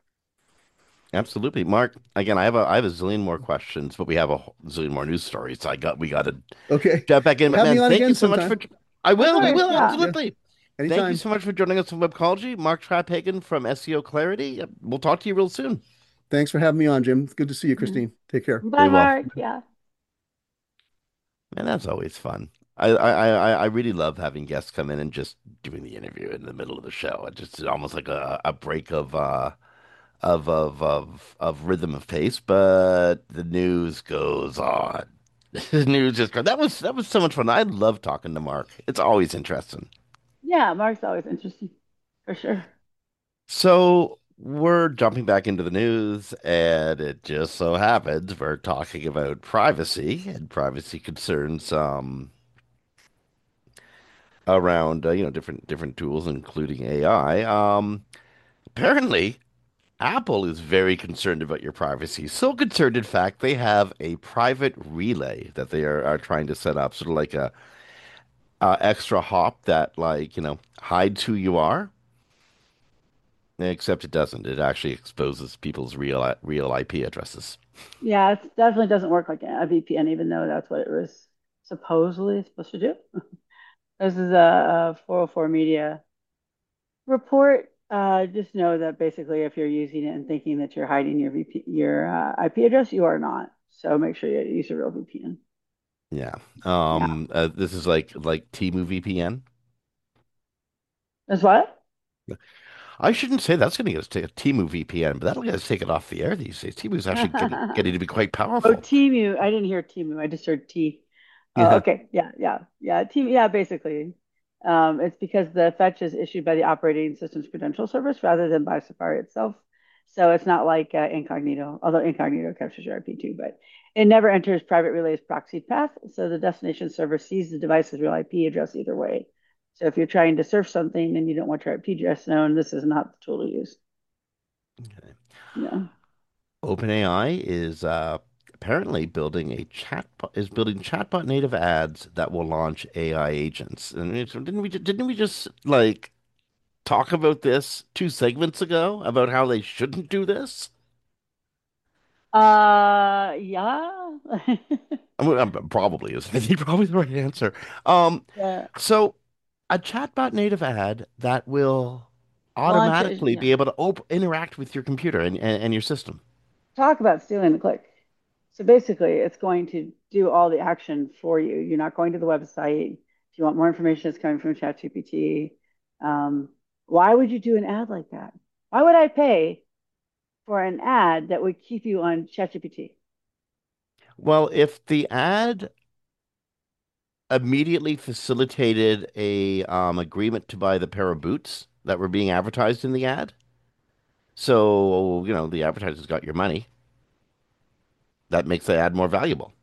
Absolutely, Mark. Again, I have a zillion more questions, but we have a zillion more news stories. We got to Okay. jump back in. Well, But have me man, on thank you again so much sometime. Of we course, will yeah. Yeah, absolutely. Thank you anytime. so much for joining us on Webcology. Mark Trapagan from SEO Clarity. We'll talk to you real soon. Thanks for having me on, Jim. Good to see you, Christine. Take care. Bye, Stay well. Mark. Yeah. Man, that's always fun. I really love having guests come in and just doing the interview in the middle of the show. It's just almost like a break of rhythm of pace, but the news goes on. The news just goes. That was so much fun. I love talking to Mark. It's always interesting. Yeah, Mark's always interesting, for sure. So we're jumping back into the news, and it just so happens we're talking about privacy and privacy concerns around different tools, including AI. Apparently, Apple is very concerned about your privacy. So concerned, in fact, they have a private relay that they are trying to set up, sort of like a extra hop that hides who you are, except it doesn't. It actually exposes people's real IP addresses. Yeah, it definitely doesn't work like a VPN, even though that's what it was supposedly supposed to do. This is a 404 Media report. Just know that basically, if you're using it and thinking that you're hiding your IP address, you are not. So make sure you use a real VPN. Yeah. Yeah. This is like Temu VPN. As what? I shouldn't say that's going to get us to a Temu VPN, but that'll get us taken off the air these days. Temu is actually getting to be quite Oh, powerful. Temu. I didn't hear Temu. I just heard T. Oh, Yeah. okay. Yeah, yeah, yeah. Temu. Yeah, basically. It's because the fetch is issued by the operating system's credential service rather than by Safari itself. So it's not like incognito, although incognito captures your IP too, but it never enters private relay's proxy path. So the destination server sees the device's real IP address either way. So if you're trying to surf something and you don't want your IP address known, this is not the tool to use. Okay. Yeah. OpenAI is apparently building chatbot native ads that will launch AI agents. And so didn't we just like talk about this 2 segments ago about how they shouldn't do this? Yeah. I mean, probably is I think probably the right answer. Um, Yeah. so a chatbot native ad that will Launch, automatically yeah. be able to interact with your computer and your system. Talk about stealing the click. So basically, it's going to do all the action for you. You're not going to the website. If you want more information, it's coming from ChatGPT. Um, why would you do an ad like that? Why would I pay for an ad that would keep you on ChatGPT? Well, if the ad immediately facilitated a agreement to buy the pair of boots that were being advertised in the ad, so the advertiser's got your money, that makes the ad more valuable.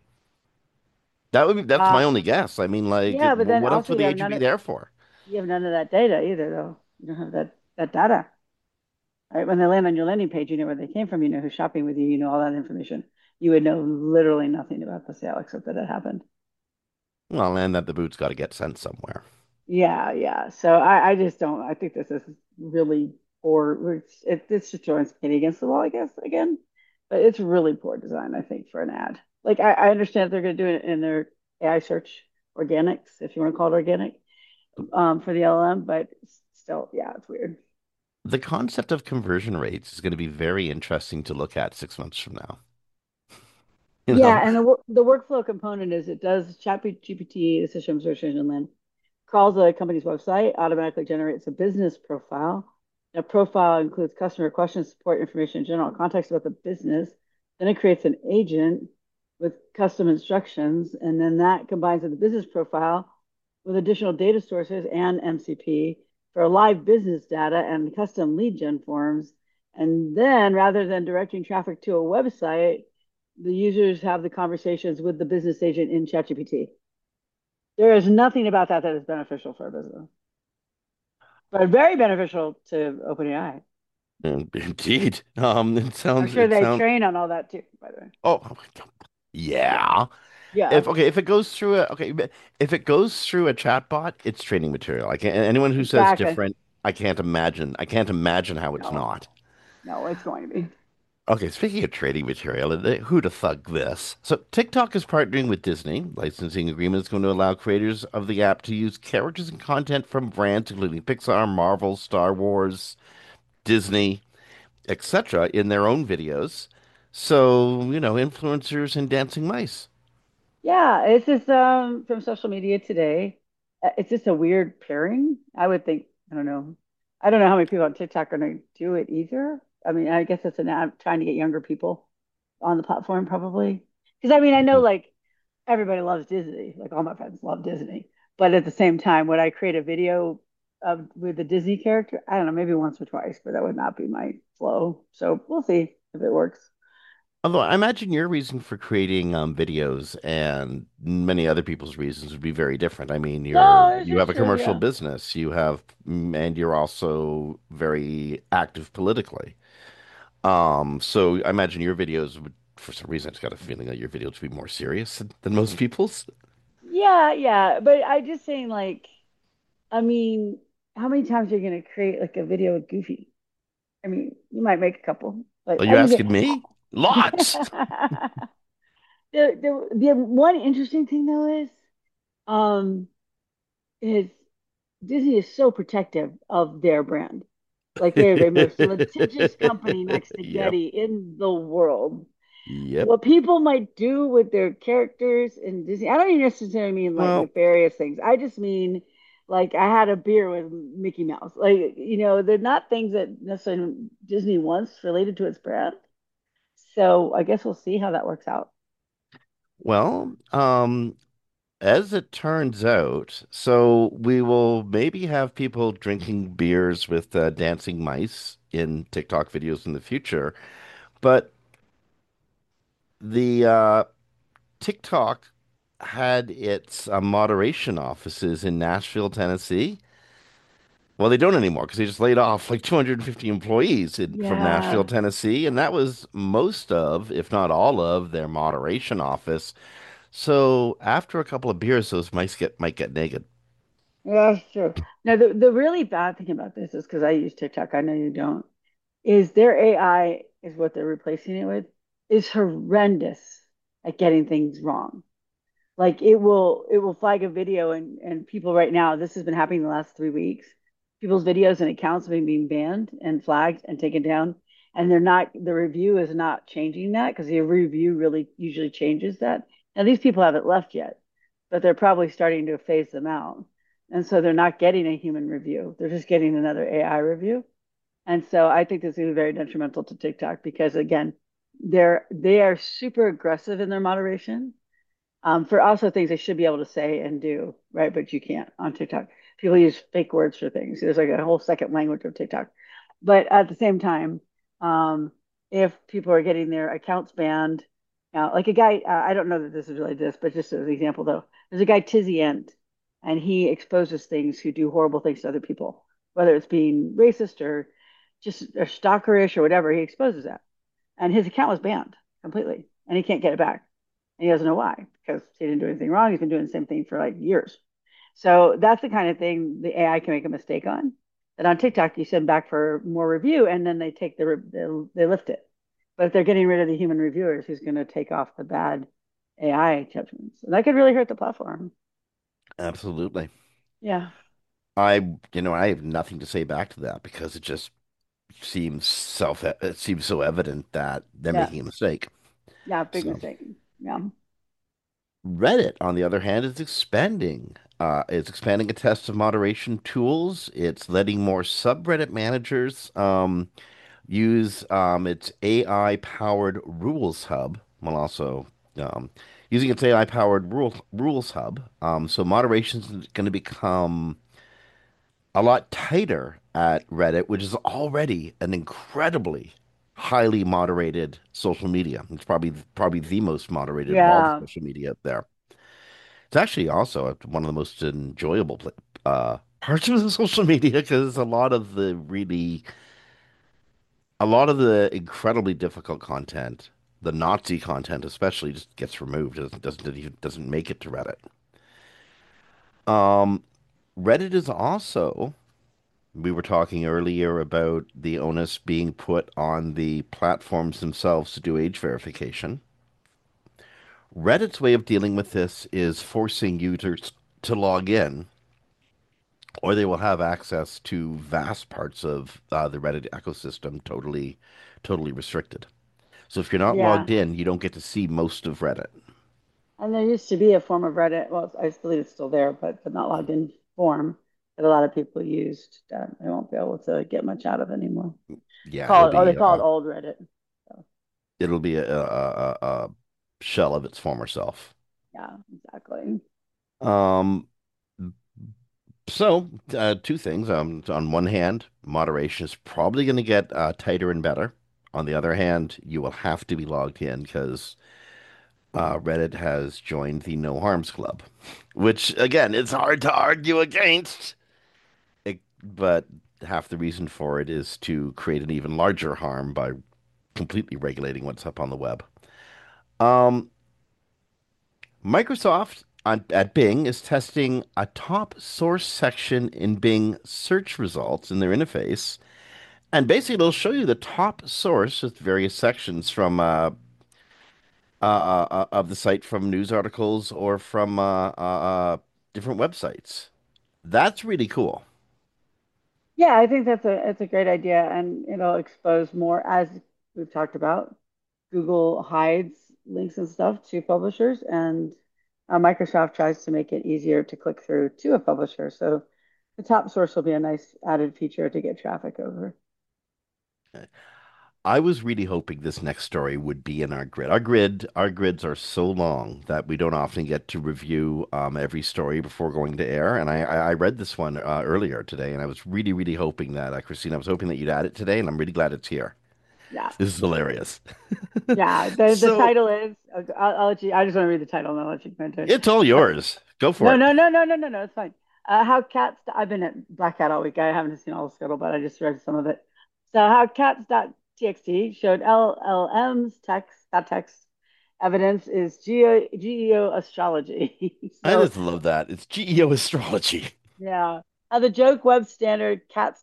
That's Uh, my only guess. I mean, like, yeah, but then what else also would the agent be there for? you have none of that data either, though. You don't have that data. Right? When they land on your landing page, you know where they came from, you know who's shopping with you, you know all that information. You would know literally nothing about the sale except that it happened. Well, and that the boots got to get sent somewhere. Yeah, yeah. So I just don't. I think this is really poor. It's just throwing spaghetti against the wall, I guess, again. But it's really poor design, I think, for an ad. Like I understand they're going to do it in their AI search organics, if you want to call it organic, for the LLM, but still, yeah, it's weird. The concept of conversion rates is going to be very interesting to look at 6 months from now. You know, Yeah, and the workflow component is it does ChatGPT, the system search engine land, crawls a company's website, automatically generates a business profile. A profile includes customer questions, support information, general context about the business. Then it creates an agent with custom instructions, and then that combines with the business profile with additional data sources and MCP for live business data and custom lead gen forms. And then rather than directing traffic to a website, the users have the conversations with the business agent in ChatGPT. There is nothing about that is beneficial for a business, but very beneficial to OpenAI. indeed. It I'm sounds sure it they sounds. train on all that too, by the way. Oh, Yeah. yeah. Yeah. If it goes through a chatbot, it's training material. I can't. Anyone who says Exactly. different, I can't imagine. I can't imagine how it's No, not. no, it's going to be. Okay, speaking of trading material, who'd have thunk this? So TikTok is partnering with Disney. Licensing agreement is going to allow creators of the app to use characters and content from brands including Pixar, Marvel, Star Wars, Disney, etc. in their own videos. So, influencers and dancing mice. Yeah, it's just from social media today. It's just a weird pairing. I would think, I don't know. I don't know how many people on TikTok are going to do it either. I mean, I guess it's an app trying to get younger people on the platform probably. Because I mean, I know like everybody loves Disney. Like all my friends love Disney. But at the same time, would I create a video of with a Disney character? I don't know, maybe once or twice, but that would not be my flow. So we'll see if it works. Although I imagine your reason for creating videos and many other people's reasons would be very different. I mean, No, you have it's a true. commercial Yeah. business, and you're also very active politically. So I imagine your videos would, for some reason, I just got a feeling that your videos would be more serious than most people's. Yeah, yeah. But I just saying like, I mean, how many times are you gonna create like a video with Goofy? I mean, you might make a couple, but Are I you just asking me? Lots. the one interesting thing though um is Disney is so protective of their brand. Like they're the most litigious company next to Yep. Getty in the world. Yep. What people might do with their characters in Disney, I don't even necessarily mean like Well, nefarious things. I just mean Like I had a beer with Mickey Mouse. Like, they're not things that necessarily Disney wants related to its brand. So I guess we'll see how that works out. Well, as it turns out, so we will maybe have people drinking beers with dancing mice in TikTok videos in the future, but the TikTok had its moderation offices in Nashville, Tennessee. Well, they don't anymore because they just laid off like 250 employees from Nashville, Yeah. Tennessee, and that was most of, if not all of, their moderation office. So after a couple of beers, those mice might get naked. Yeah, that's true. Now, the really bad thing about this is because I use TikTok, I know you don't, is their AI is what they're replacing it with, is horrendous at getting things wrong. Like it will flag a video and people right now, this has been happening the last 3 weeks. People's videos and accounts have been being banned and flagged and taken down. And the review is not changing that because the review really usually changes that. Now these people haven't left yet, but they're probably starting to phase them out. And so they're not getting a human review. They're just getting another AI review. And so I think this is very detrimental to TikTok because again, they are super aggressive in their moderation for also things they should be able to say and do, right? But you can't on TikTok. People use fake words for things. There's like a whole second language of TikTok. But at the same time, um, if people are getting their accounts banned, like a guy, I don't know that this is really this, but just as an example though, there's a guy Tizzy Ent, and he exposes things who do horrible things to other people, whether it's being racist or just or stalkerish or whatever. He exposes that, and his account was banned completely, and he can't get it back. And he doesn't know why because he didn't do anything wrong. He's been doing the same thing for like years. So that's the kind of thing the AI can make a mistake on. That on TikTok you send back for more review and then they take they lift it. But if they're getting rid of the human reviewers, who's going to take off the bad AI judgments? And that could really hurt the platform. Absolutely. Yeah, I have nothing to say back to that because it seems so evident that they're yeah, making a mistake. yeah. Big So mistake. Yeah, Reddit, on the other hand, is expanding. It's expanding a test of moderation tools. It's letting more subreddit managers use its AI-powered rules hub, while also um, using its AI-powered rules hub. So moderation is going to become a lot tighter at Reddit, which is already an incredibly highly moderated social media. It's probably the most moderated of all the yeah. social media out there. It's actually also one of the most enjoyable parts of the social media because a lot of the incredibly difficult content, the Nazi content especially, just gets removed. Doesn't make it to Reddit. Um, Reddit is also. We were talking earlier about the onus being put on the platforms themselves to do age verification. Reddit's way of dealing with this is forcing users to log in, or they will have access to vast parts of the Reddit ecosystem totally restricted. So if you're not Yeah. logged in, you don't get to see most of Reddit. And there used to be a form of Reddit. Well, I believe it's still there, but the not logged in form that a lot of people used that they won't be able to get much out of anymore. Yeah, Call it, or they call it old Reddit. So, it'll be a shell of its former self. yeah, exactly. Um, two things. On one hand, moderation is probably going to get tighter and better. On the other hand, you will have to be logged in because Reddit has joined the No Harms Club, which again, it's hard to argue against. But half the reason for it is to create an even larger harm by completely regulating what's up on the web. Um, Microsoft at Bing is testing a top source section in Bing search results in their interface. And basically, it'll show you the top source with various sections from of the site from news articles or from different websites. That's really cool. Yeah, I think that's a great idea, and it'll expose more as we've talked about. Google hides links and stuff to publishers, and Microsoft tries to make it easier to click through to a publisher. So The top source will be a nice added feature to get traffic over. I was really hoping this next story would be in our grid. Our grids are so long that we don't often get to review every story before going to air. And I read this one earlier today, and I was really, really hoping that, Christine, I was hoping that you'd add it today, and I'm really glad it's here. Yeah. This is hilarious. Yeah. The So title is, I'll let you, I just want to read the title and I'll let you comment it. it's all Uh, yours. Go for no, it. no, no, no, no, no, no. It's fine. How cats, I've been at Black Cat all week. I haven't seen all the scuttle, but I just read some of it. So how cats.txt showed LLM's text evidence is GEO astrology. I So just love that. It's GEO astrology. yeah. The joke web standard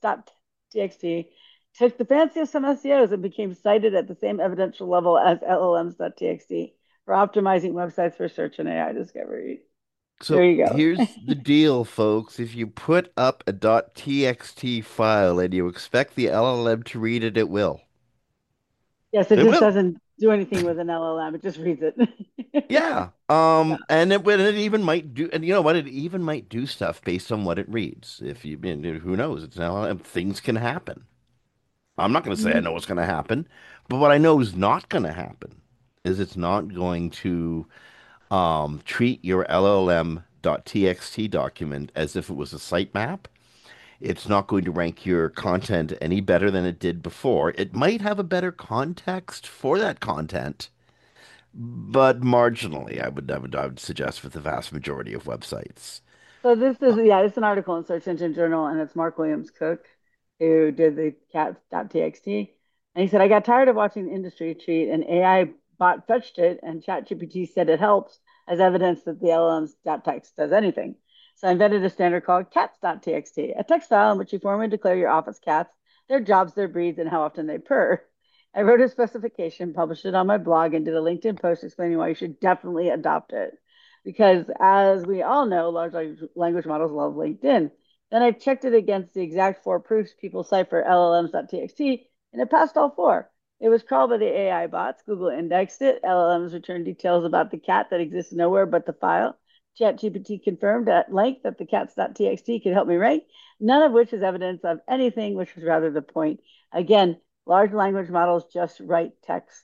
cats.txt took the fancy of some SEOs and became cited at the same evidential level as LLMs.txt for optimizing websites for search and AI discovery. There So you go. here's the deal, folks. If you put up a .txt file and you expect the LLM to read it, it will. Yes, it It just will. doesn't do anything with an LLM. It just reads it. Yeah. Yeah. And it even might do, and you know what? It even might do stuff based on what it reads. If you, and who knows? It's now things can happen. I'm not going to say I know what's going to happen, but what I know is not going to happen is it's not going to treat your LLM.txt document as if it was a sitemap. It's not going to rank your content any better than it did before. It might have a better context for that content, but marginally, I would suggest for the vast majority of websites. So this is yeah, it's an article in Search Engine Journal, and it's Mark Williams Cook who did the cat.txt. And he said, I got tired of watching the industry treat an AI bot fetched it, and ChatGPT said it helps as evidence that the LLM's.txt does anything. So I invented a standard called cats.txt, a text file in which you formally declare your office cats, their jobs, their breeds, and how often they purr. I wrote a specification, published it on my blog, and did a LinkedIn post explaining why you should definitely adopt it. Because as we all know, large language models love LinkedIn. Then I checked it against the exact four proofs people cite for LLMs.txt, and it passed all four. It was crawled by the AI bots. Google indexed it. LLMs returned details about the cat that exists nowhere but the file. ChatGPT confirmed at length that the cats.txt could help me rank, none of which is evidence of anything, which was rather the point. Again, large language models just write text.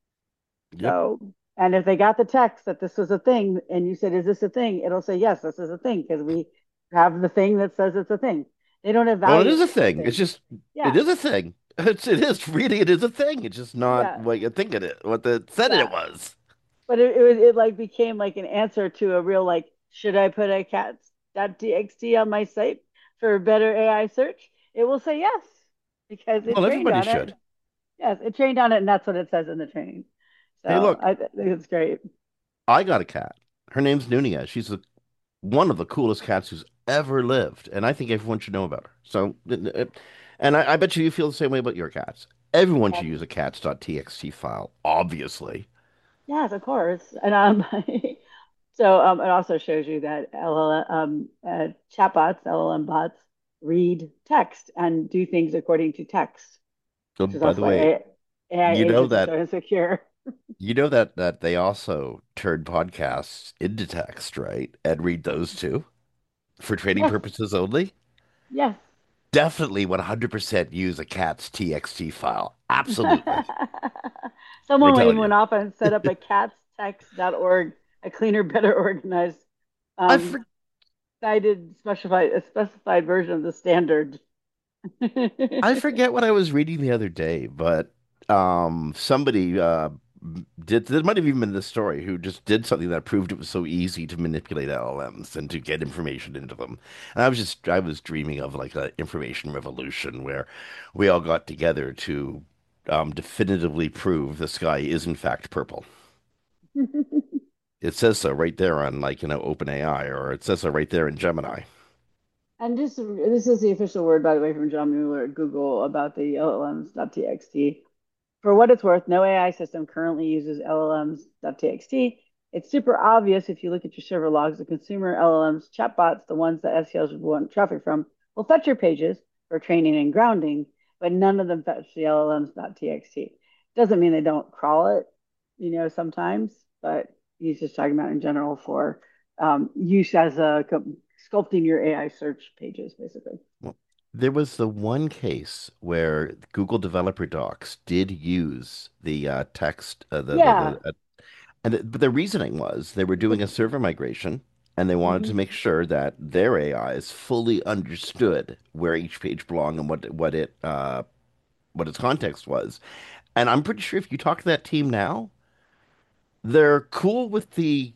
Yep. So, and if they got the text that this was a thing, and you said, "Is this a thing?" It'll say, "Yes, this is a thing," because we have the thing that says it's a thing. They don't Well, it is evaluate a the thing. It's thing. just, it Yeah, is a thing. It is really, it is a thing. It's just not yeah, what you think it is, what the said it yeah. was. But it like became like an answer to a real like, should I put a cats.txt on my site for better AI search? It will say yes because it Well, trained everybody on it. should. Yes, it trained on it, and that's what it says in the training. Hey, So look, I think it's great. I got a cat. Her name's Nunia. She's one of the coolest cats who's ever lived, and I think everyone should know about her. So, and I bet you feel the same way about your cats. Everyone should Yes. use a cats.txt file, obviously. Yes, of course. And so it also shows you that chatbots, LLM bots, read text and do things according to text, So, which is by also the why way, AI you know agents are that so insecure. that they also turn podcasts into text, right? And read those too for trading Yes, purposes only. yes. Definitely 100% use a cat's TXT file. Absolutely. I Someone tell even you. went off and set up a catstext.org, a cleaner, better organized, I um, for, cited specified version of the standard. I forget what I was reading the other day, but somebody did there might have even been this story who just did something that proved it was so easy to manipulate LLMs and to get information into them. And I was dreaming of like an information revolution where we all got together to definitively prove the sky is in fact purple. It says so right there on like, OpenAI, or it says so right there in Gemini. And this is the official word, by the way, from John Mueller at Google about the LLMs.txt. For what it's worth, no AI system currently uses LLMs.txt. It's super obvious if you look at your server logs. The consumer LLMs chatbots, the ones that SEOs would want traffic from, will fetch your pages for training and grounding, but none of them fetch the LLMs.txt. Doesn't mean they don't crawl it, sometimes, but he's just talking about in general for use as a sculpting your AI search pages, basically. Well, there was the one case where Google Developer Docs did use the text, Yeah. but their reasoning was they were doing a server migration and they wanted to Mhm. make sure that their AIs fully understood where each page belonged and what its context was. And I'm pretty sure if you talk to that team now, they're cool with the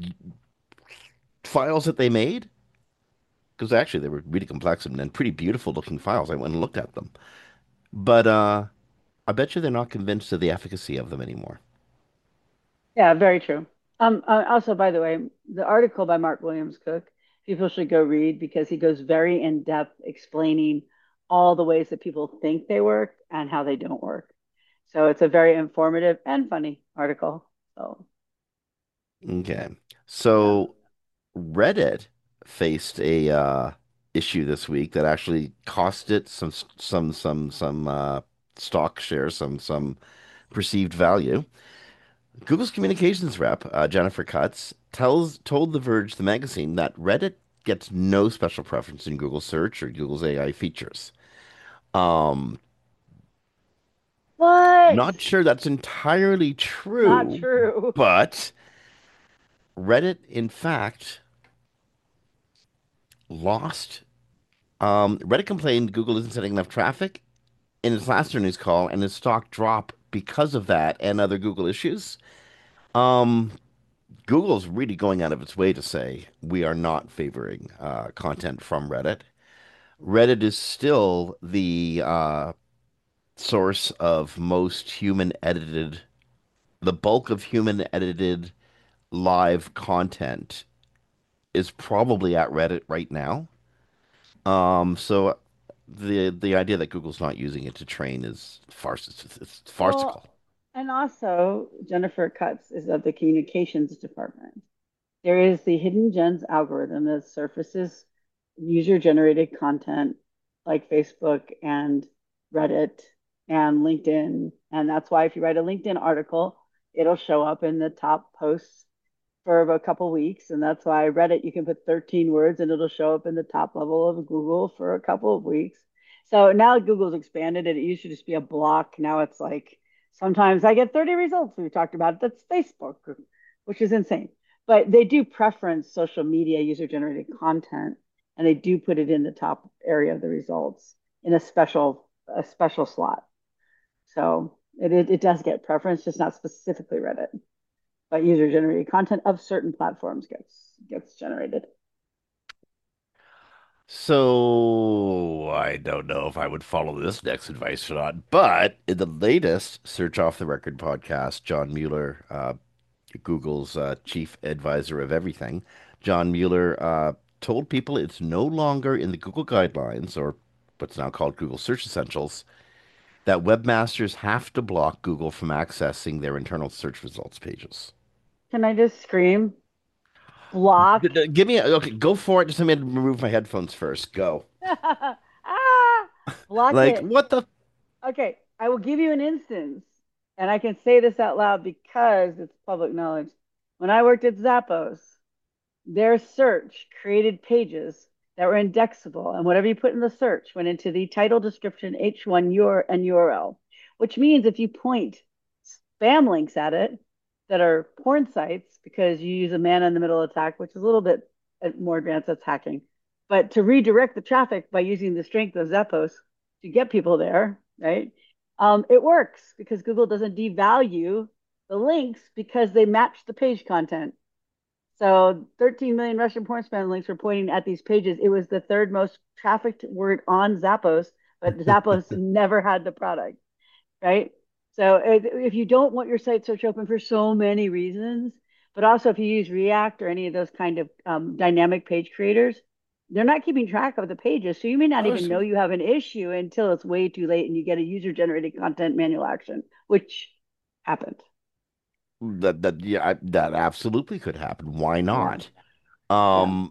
files that they made because actually they were really complex and pretty beautiful looking files. I went and looked at them. But I bet you they're not convinced of the efficacy of them anymore. Yeah, very true. Also, by the way, the article by Mark Williams Cook, people should go read because he goes very in depth explaining all the ways that people think they work and how they don't work. So it's a very informative and funny article. So Okay. yeah. So Reddit faced a issue this week that actually cost it some stock shares, some perceived value. Google's communications rep, Jennifer Cutts, told The Verge, the magazine, that Reddit gets no special preference in Google search or Google's AI features. Um, What? Not sure that's entirely Not true, true. but Reddit, in fact, lost. Reddit complained Google isn't sending enough traffic in its last earnings call, and its stock dropped because of that and other Google issues. Um, Google's really going out of its way to say we are not favoring content from Reddit. Reddit is still the source of most human edited, the bulk of human edited live content is probably at Reddit right now. So the idea that Google's not using it to train is it's Well, farcical. and also Jennifer Cutts is of the communications department. There is the Hidden Gems algorithm that surfaces user generated content like Facebook and Reddit and LinkedIn. And that's why if you write a LinkedIn article, it'll show up in the top posts for a couple weeks. And that's why Reddit, you can put 13 words and it'll show up in the top level of Google for a couple of weeks. So now Google's expanded it. It used to just be a block. Now it's like sometimes I get 30 results. We talked about it. That's Facebook, which is insane. But they do preference social media user generated content and they do put it in the top area of the results in a special slot. So it does get preference, just not specifically Reddit, but user generated content of certain platforms gets generated. So I don't know if I would follow this next advice or not, but in the latest Search Off the Record podcast, John Mueller, Google's chief advisor of everything, John Mueller told people it's no longer in the Google guidelines or what's now called Google Search Essentials that webmasters have to block Google from accessing their internal search results pages. Can I just scream block? Give me okay, go for it. Just let me remove my headphones first. Go. Ah, block Like it. what the Okay, I will give you an instance, and I can say this out loud because it's public knowledge. When I worked at Zappos, their search created pages that were indexable, and whatever you put in the search went into the title, description, H1, and URL, which means if you point spam links at it that are porn sites, because you use a man in the middle attack, which is a little bit more advanced, that's hacking. But to redirect the traffic by using the strength of Zappos to get people there, right? It works because Google doesn't devalue the links because they match the page content. So 13 million Russian porn spam links were pointing at these pages. It was the third most trafficked word on Zappos, but Zappos never had the product, right? So if you don't want your site search open for so many reasons, but also if you use React or any of those kind of dynamic page creators, they're not keeping track of the pages. So you may not I even was know you have an issue until it's way too late and you get a user generated content manual action, which happened. that absolutely could happen. Why Yeah. not? Yeah. Um,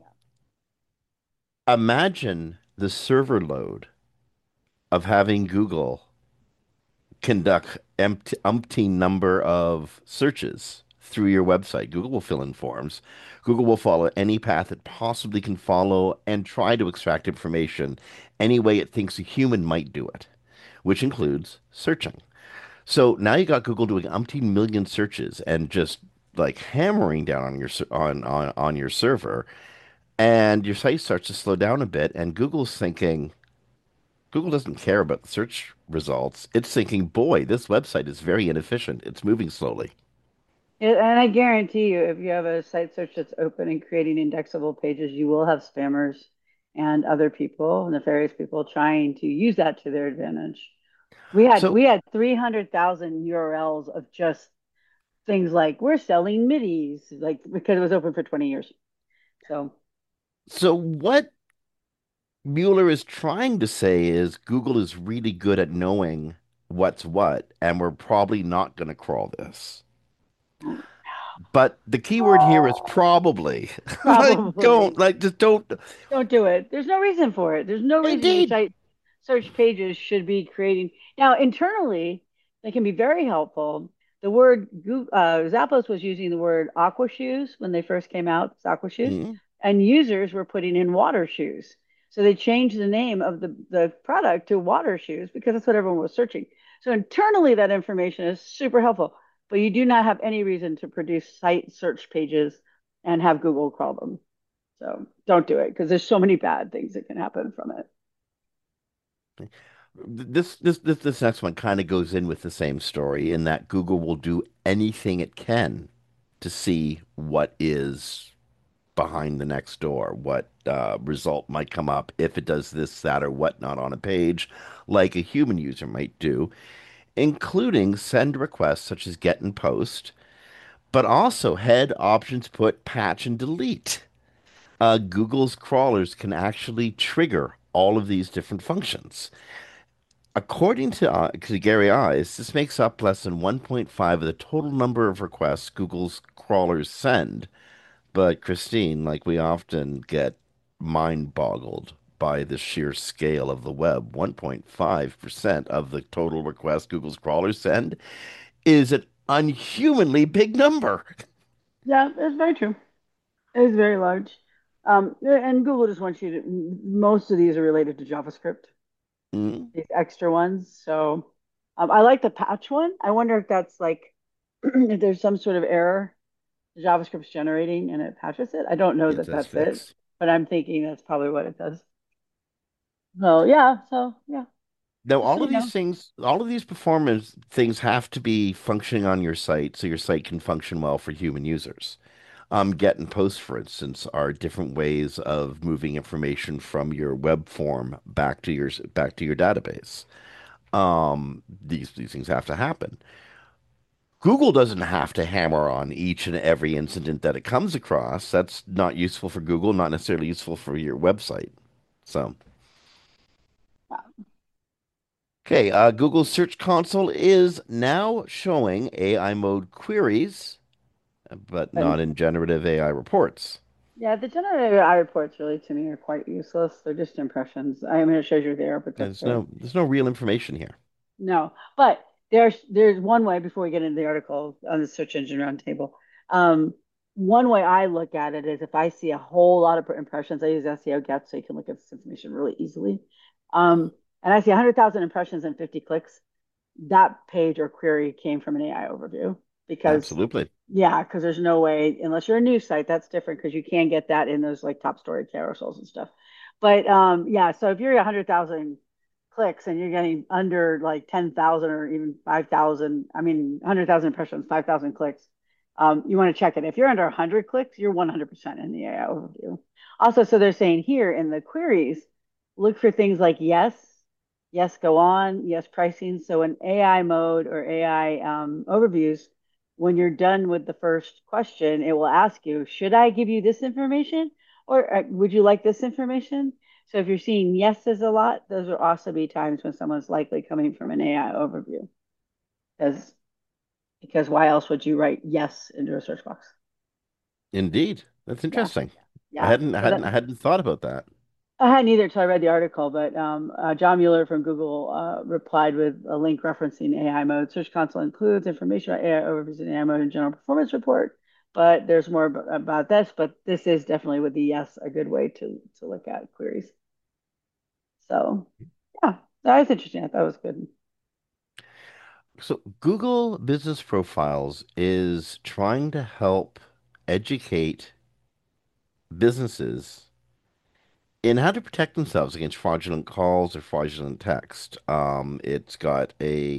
Imagine the server load of having Google conduct umpteen number of searches through your website. Google will fill in forms. Google will follow any path it possibly can follow and try to extract information any way it thinks a human might do it, which includes searching. So now you got Google doing umpteen million searches and just like hammering down on on your server, and your site starts to slow down a bit, and Google doesn't care about the search results. It's thinking, boy, this website is very inefficient. It's moving slowly. And I guarantee you, if you have a site search that's open and creating indexable pages, you will have spammers and other people, nefarious people, trying to use that to their advantage. So, We had 300,000 URLs of just things like we're selling middies, like because it was open for 20 years. So so what Mueller is trying to say is Google is really good at knowing what's what, and we're probably not going to crawl this. But the key word here is probably. Like, probably just don't. don't do it. There's no reason for it. There's no reason your Indeed. site search pages should be creating. Now, internally, they can be very helpful. The word Zappos was using the word aqua shoes when they first came out, it's aqua shoes, Mhm. and users were putting in water shoes. So they changed the name of the product to water shoes because that's what everyone was searching. So internally, that information is super helpful, but you do not have any reason to produce site search pages and have Google crawl them. So don't do it because there's so many bad things that can happen from it. This next one kind of goes in with the same story in that Google will do anything it can to see what is behind the next door, what result might come up if it does this, that, or whatnot on a page, like a human user might do, including send requests such as get and post, but also head, options, put, patch, and delete. Google's crawlers can actually trigger all of these different functions. According to Gary Ives, this makes up less than 1.5 of the total number of requests Google's crawlers send. But Christine, like we often get mind boggled by the sheer scale of the web, 1.5% of the total requests Google's crawlers send is an unhumanly big number. Yeah, it's very true. It's very large. And Google just wants you to, most of these are related to JavaScript, Mm, these extra ones. So I like the patch one. I wonder if that's like, if there's some sort of error the JavaScript's generating and it patches it. I don't know it that does that's it, fix. but I'm thinking that's probably what it does. So yeah, Now, just so you know. all of these performance things have to be functioning on your site so your site can function well for human users. Get and post, for instance, are different ways of moving information from your web form back to your database. These things have to happen. Google doesn't have to hammer on each and every incident that it comes across. That's not useful for Google, not necessarily useful for your website. So, okay, Google's Search Console is now showing AI mode queries, but But not in generative AI reports. yeah, the generative AI reports really to me are quite useless. They're just impressions. I mean, it shows you're there, but that's it. There's no real information here. No, but there's one way before we get into the article on the search engine roundtable. Um, One way I look at it is if I see a whole lot of impressions, I use SEO Get so you can look at this information really easily. And I see 100,000 impressions and 50 clicks. That page or query came from an AI overview because Absolutely. yeah, because there's no way unless you're a news site, that's different because you can get that in those like top story carousels and stuff. But yeah, so if you're 100,000 clicks and you're getting under like 10,000 or even 5,000, I mean 100,000 impressions, 5,000 clicks, you want to check it. If you're under 100 clicks, you're 100% in the AI overview. Also, so they're saying here in the queries, look for things like yes, yes, go on, yes, pricing. So in AI mode or AI overviews, when you're done with the first question, it will ask you, should I give you this information or would you like this information? So if you're seeing yeses a lot, those will also be times when someone's likely coming from an AI overview. Because because why else would you write yes into a search box? Indeed. That's Yeah, interesting. yeah. So that I hadn't thought about that. I hadn't either until I read the article, but John Mueller from Google replied with a link referencing AI mode. Search Console includes information about AI overviews and AI mode and general performance report, but there's more about this. But this is definitely with the yes a good way to look at queries. So yeah, that was interesting. I thought it was good. So Google Business Profiles is trying to help educate businesses in how to protect themselves against fraudulent calls or fraudulent text. It's got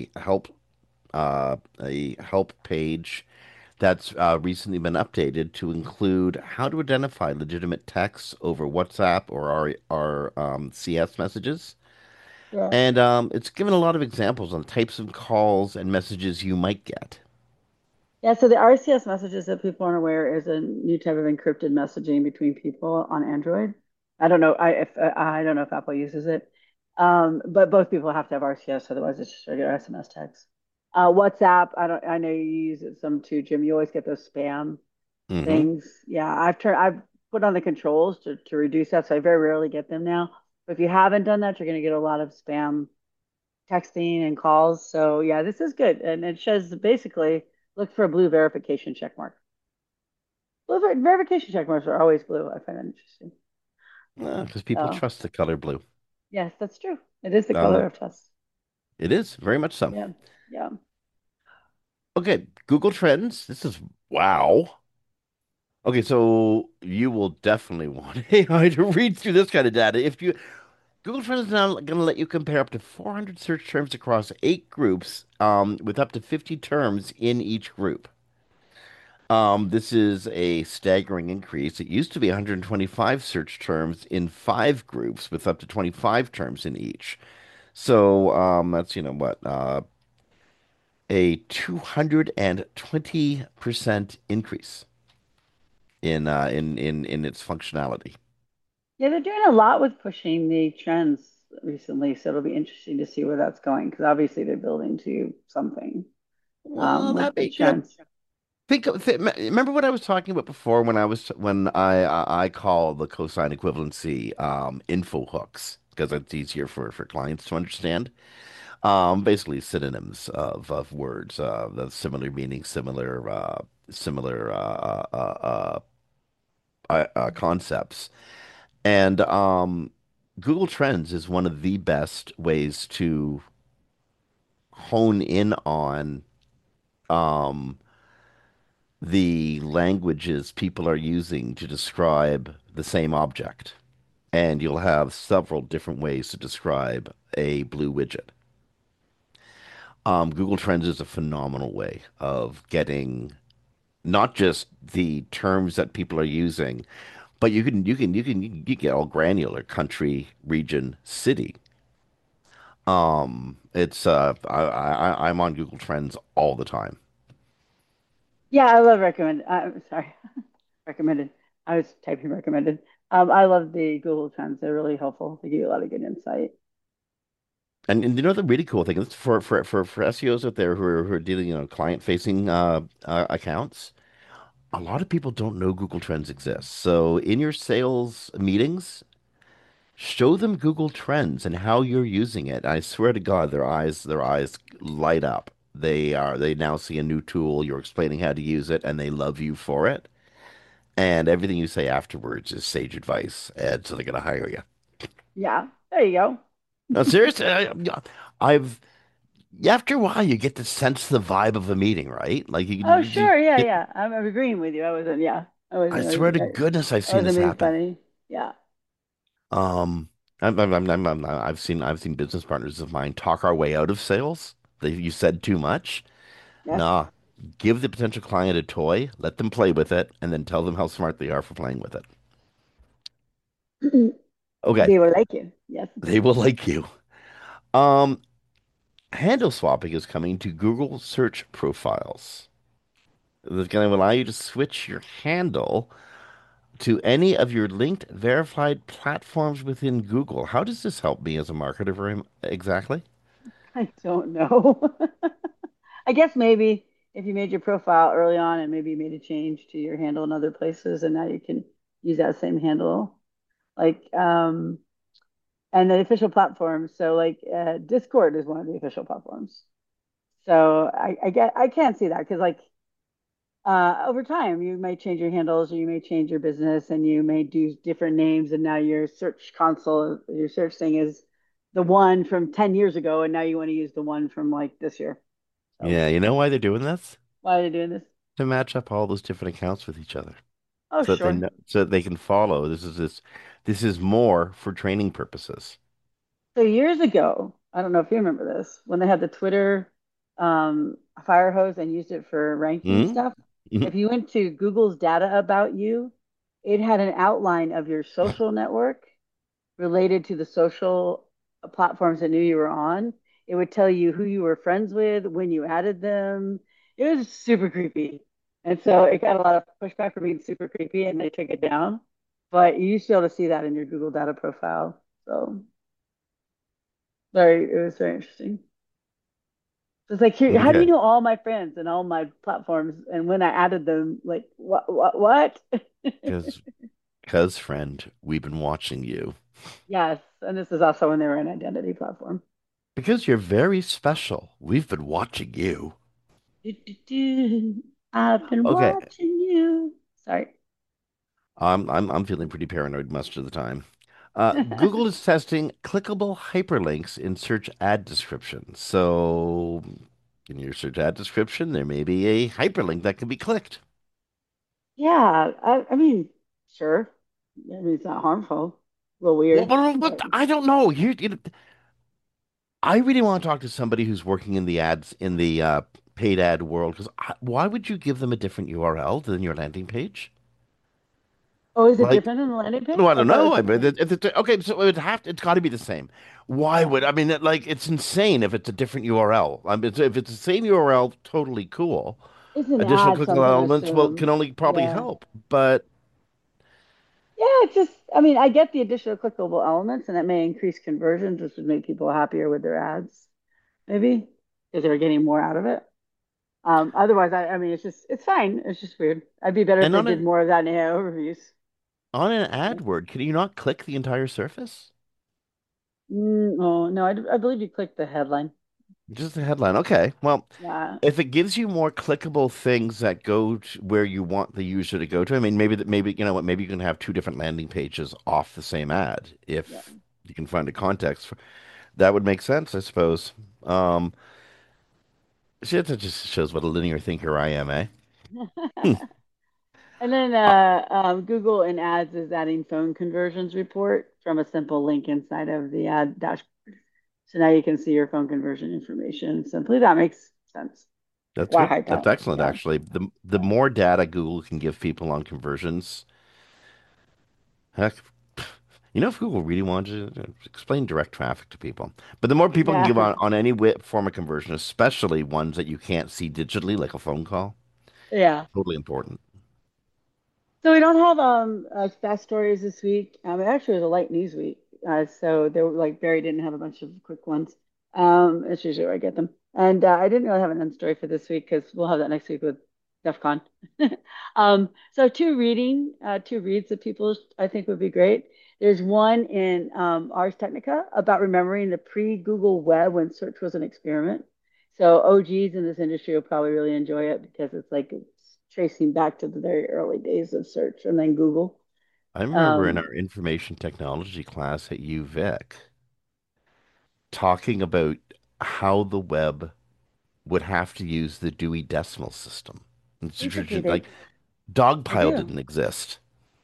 a help page that's recently been updated to include how to identify legitimate texts over WhatsApp or our CS messages. Yeah. And it's given a lot of examples on types of calls and messages you might get. Yeah, so the RCS messages that people aren't aware is a new type of encrypted messaging between people on Android. I don't know if Apple uses it, but both people have to have RCS, otherwise it's just regular SMS text. WhatsApp, I know you use it some too, Jim. You always get those spam Hmm. things. Yeah, I've put on the controls to reduce that, so I very rarely get them now. But if you haven't done that, you're going to get a lot of spam texting and calls. So yeah, this is good, and it says basically look for a blue verification check mark. Blue verification check marks are always blue. I find that interesting. Because people So trust the color blue. yes, that's true. It is the color Um, of trust. it is very much so. Yeah, yeah. Okay, Google Trends. This is wow. Okay, so you will definitely want AI to read through this kind of data. If you Google Trends is now going to let you compare up to 400 search terms across 8 groups, with up to 50 terms in each group. This is a staggering increase. It used to be 125 search terms in 5 groups with up to 25 terms in each. So that's what a 220% increase in its functionality. Yeah, they're doing a lot with pushing the trends recently, so it'll be interesting to see where that's going because obviously they're building to something Well, that'd with the be good. trends. Remember what I was talking about before when I call the cosine equivalency info hooks because it's easier for clients to understand. Basically synonyms of words, the similar meaning, similar concepts. And Google Trends is one of the best ways to hone in on um, the languages people are using to describe the same object. And you'll have several different ways to describe a blue widget. Google Trends is a phenomenal way of getting not just the terms that people are using, but you get all granular country, region, city. It's I'm on Google Trends all the time. Yeah, I love recommend. I'm sorry, recommended. I was typing recommended. I love the Google Trends. They're really helpful. They give you a lot of good insight. And you know the really cool thing is for SEOs out there who are dealing, client facing accounts, a lot of people don't know Google Trends exists. So in your sales meetings, show them Google Trends and how you're using it. I swear to God, their eyes light up. They now see a new tool, you're explaining how to use it, and they love you for it. And everything you say afterwards is sage advice, and so they're gonna hire you. Yeah, there you go. No, seriously, I've after a while you get to sense the vibe of a meeting, right? Like Oh, you sure. Yeah, get. yeah. I'm agreeing with you. I wasn't, yeah. I swear to goodness, I've I seen wasn't this being happen. funny. Yeah. Um, I've seen business partners of mine talk our way out of sales. You said too much. Yes. Nah, give the potential client a toy, let them play with it, and then tell them how smart they are for playing with it. Okay, They will like you. Yes. they will like you. Um, Handle swapping is coming to Google search profiles. It's going to allow you to switch your handle to any of your linked verified platforms within Google. How does this help me as a marketer exactly? I don't know. I guess maybe if you made your profile early on and maybe you made a change to your handle in other places and now you can use that same handle. Like, and the official platforms. So like Discord is one of the official platforms. So I can't see that because like over time you may change your handles or you may change your business and you may do different names and now your search console, your search thing is the one from 10 years ago and now you want to use the one from like this year. So Yeah, you know why they're doing this? why are they doing this? To match up all those different accounts with each other, Oh, so that they sure. know, so that they can follow. This is more for training purposes. So years ago, I don't know if you remember this, when they had the Twitter fire hose and used it for ranking Hmm. stuff. If you went to Google's data about you, it had an outline of your social network related to the social platforms that knew you were on. It would tell you who you were friends with, when you added them. It was super creepy. And so it got a lot of pushback for being super creepy and they took it down. But you used to be able to see that in your Google data profile. So it was very interesting. So it's like, here, how do you Okay, know all my friends and all my platforms? And when I added them, like, what? because friend, we've been watching you Yes. And this is also when they were an identity platform. because you're very special. We've been watching you. Do, do, do. I've been Okay, watching you. Sorry. I'm feeling pretty paranoid most of the time. Google is testing clickable hyperlinks in search ad descriptions. So in your search ad description, there may be a hyperlink that can be clicked. Yeah. I mean, sure. I mean, it's not harmful. A little Well, weird, but but I don't know. I really want to talk to somebody who's working in the ads in the paid ad world because why would you give them a different URL than your landing page? oh, is it Like, different than the landing page? no, I I don't thought it know. was I the mean, same. okay, so it's got to be the same. Why Yeah. would I mean? Like, it's insane if it's a different URL. I mean, if it's the same URL, totally cool. It's an Additional ad, so I'm clickable going to elements, well, can assume. only probably Yeah. help. But Yeah, it's just, I mean, I get the additional clickable elements and it may increase conversions, which would make people happier with their ads, maybe, because they're getting more out of it. Otherwise, I mean, it's fine. It's just weird. I'd be better if and they did more of that in AI overviews. on an ad word, can you not click the entire surface? Oh, no, I believe you clicked the headline. Just the headline. Okay. Well, Yeah. if it gives you more clickable things that go to where you want the user to go to, I mean, maybe you know what, maybe you can have two different landing pages off the same ad Yeah. if you can find a context. That would make sense, I suppose. Um, Shit, that just shows what a linear thinker I am, eh? Hmm. And then Uh, Google in Ads is adding phone conversions report from a simple link inside of the ad dashboard. So now you can see your phone conversion information. Simply, that makes sense. Like, that's why good. hide That's that? excellent, Yeah. actually. The more data Google can give people on conversions, heck, you know, if Google really wanted to explain direct traffic to people, but the more people can Yeah. give on any form of conversion, especially ones that you can't see digitally, like a phone call, Yeah. totally important. So we don't have fast stories this week. It actually was a light news week. So they were like Barry didn't have a bunch of quick ones. It's usually where I get them. And I didn't really have an end story for this week because we'll have that next week with DEF CON. So two reads that people I think would be great. There's one in Ars Technica about remembering the pre-Google web when search was an experiment. So OGs in this industry will probably really enjoy it because it's like it's tracing back to the very early days of search and then Google. I remember in Um, our information technology class at UVic talking about how the web would have to use the Dewey Decimal System. Basically, Like they Dogpile do. didn't exist.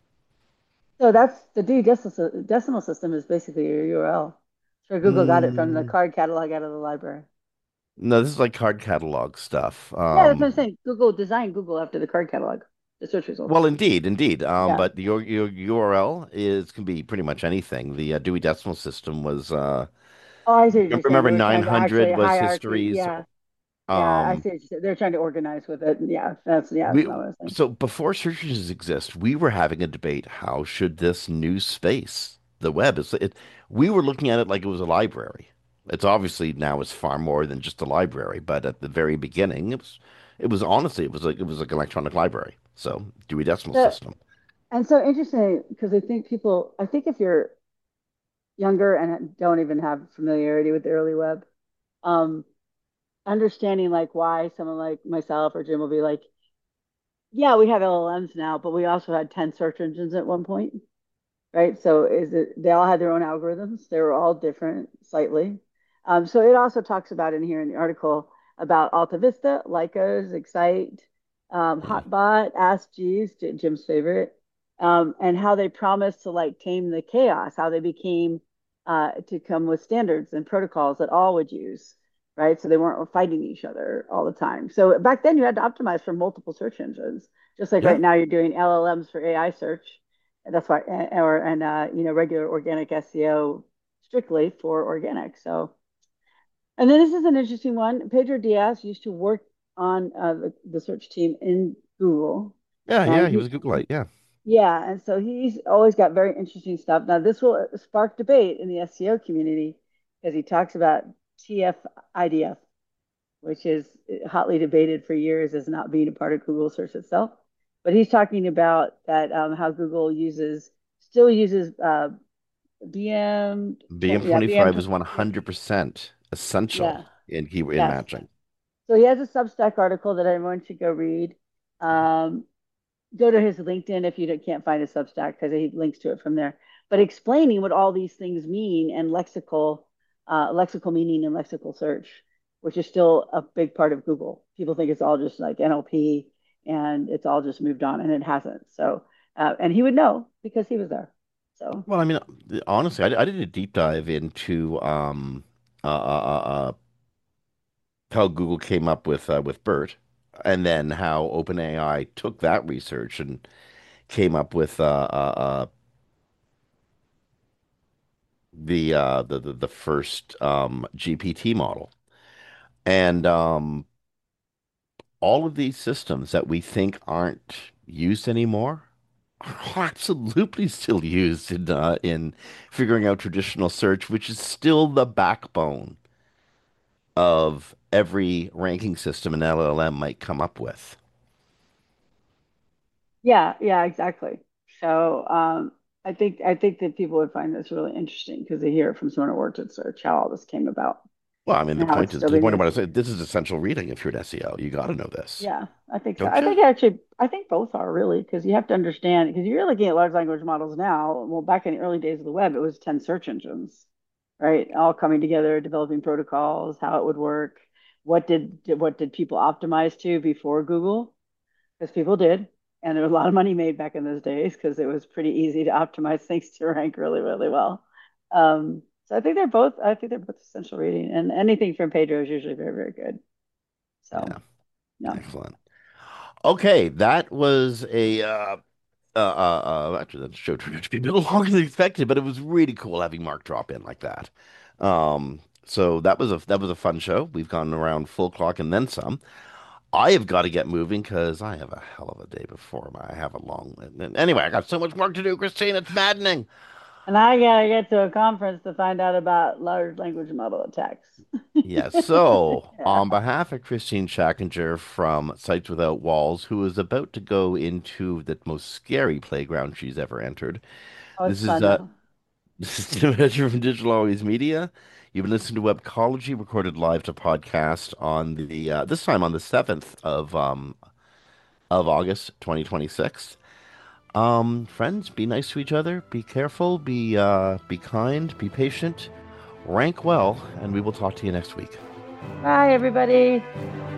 So that's the D decimal system is basically your URL. So Google got it from the Mm, card catalog out of the library. no, this is like card catalog stuff. Yeah, that's what I'm saying. Google designed Google after the card catalog, the search results. Well, indeed. Yeah. But your URL is can be pretty much anything. The Dewey Decimal System was Oh, I see what you're saying. remember They were trying to actually 900 was hierarchy. histories. Yeah. Yeah, I Um, see what you're saying. They're trying to organize with it. Yeah, that's we not what I was saying. so before search engines exist, we were having a debate. How should this new space, the web, is it? We were looking at it like it was a library. It's obviously now is far more than just a library, but at the very beginning, it was honestly it was like an electronic library. So Dewey Decimal So System. and so interesting because I think if you're younger and don't even have familiarity with the early web. Um, Understanding like why someone like myself or Jim will be like, yeah, we have LLMs now, but we also had 10 search engines at one point, right? So is it they all had their own algorithms. They were all different slightly. So it also talks about in here in the article about Alta Vista, Lycos, Excite, Mm. Hotbot, Ask Jeeves, Jim's favorite, and how they promised to like tame the chaos, how they became to come with standards and protocols that all would use, right? So they weren't fighting each other all the time. So back then you had to optimize for multiple search engines, just like Yeah. right now you're doing LLMs for AI search. And that's why, or and regular organic SEO strictly for organic. So, and then this is an interesting one. Pedro Diaz used to work on the search team in Google, Yeah, and yeah, he was a Googleite. Yeah. yeah, and so he's always got very interesting stuff. Now, this will spark debate in the SEO community because he talks about TF-IDF, which is hotly debated for years as not being a part of Google search itself. But he's talking about that how Google still uses BM, yeah, BM, BM25 is 100% essential yeah, in keyword in yes. matching. So he has a Substack article that everyone should go read. Um, Go to his LinkedIn if you can't find his Substack because he links to it from there. But explaining what all these things mean and lexical meaning and lexical search, which is still a big part of Google. People think it's all just like NLP and it's all just moved on, and it hasn't. So, and he would know because he was there. So, Well, I mean, honestly, I did a deep dive into how Google came up with BERT, and then how OpenAI took that research and came up with the first GPT model. And all of these systems that we think aren't used anymore are absolutely still used in figuring out traditional search, which is still the backbone of every ranking system an LLM might come up with. yeah, yeah, exactly. So, I think that people would find this really interesting because they hear it from someone who worked at search how all this came about Well, I mean, and how it's still the being point of what I used. say, this is essential reading if you're an SEO. You got to know this, Yeah, I think so. don't I you? think actually, I think both are really because you have to understand because you're looking at large language models now. Well, back in the early days of the web, it was 10 search engines, right? All coming together, developing protocols, how it would work. What did people optimize to before Google? Because people did, and there was a lot of money made back in those days because it was pretty easy to optimize things to rank really, really well. So I think they're both. I think they're both essential reading, and anything from Pedro is usually very, very good. So Yeah, yeah. excellent. Okay, that was actually that show turned out to be a bit longer than expected, but it was really cool having Mark drop in like that. So that was a fun show. We've gone around full clock and then some. I have got to get moving because I have a hell of a day before me. I have a long. Anyway, I got so much work to do, Christine. It's maddening. And I gotta get to a conference to find out about large language model attacks. Yeah, so Yeah. on behalf of Christine Schackinger from Sites Without Walls, who is about to go into the most scary playground she's ever entered, Oh, it's this is fun though. this is Tim Hedger from Digital Always Media. You've been listening to Webcology, recorded live to podcast on the this time on the 7th of August, 2026. Friends, be nice to each other, be careful, be kind, be patient, rank well, and we will talk to you next week. Bye, everybody.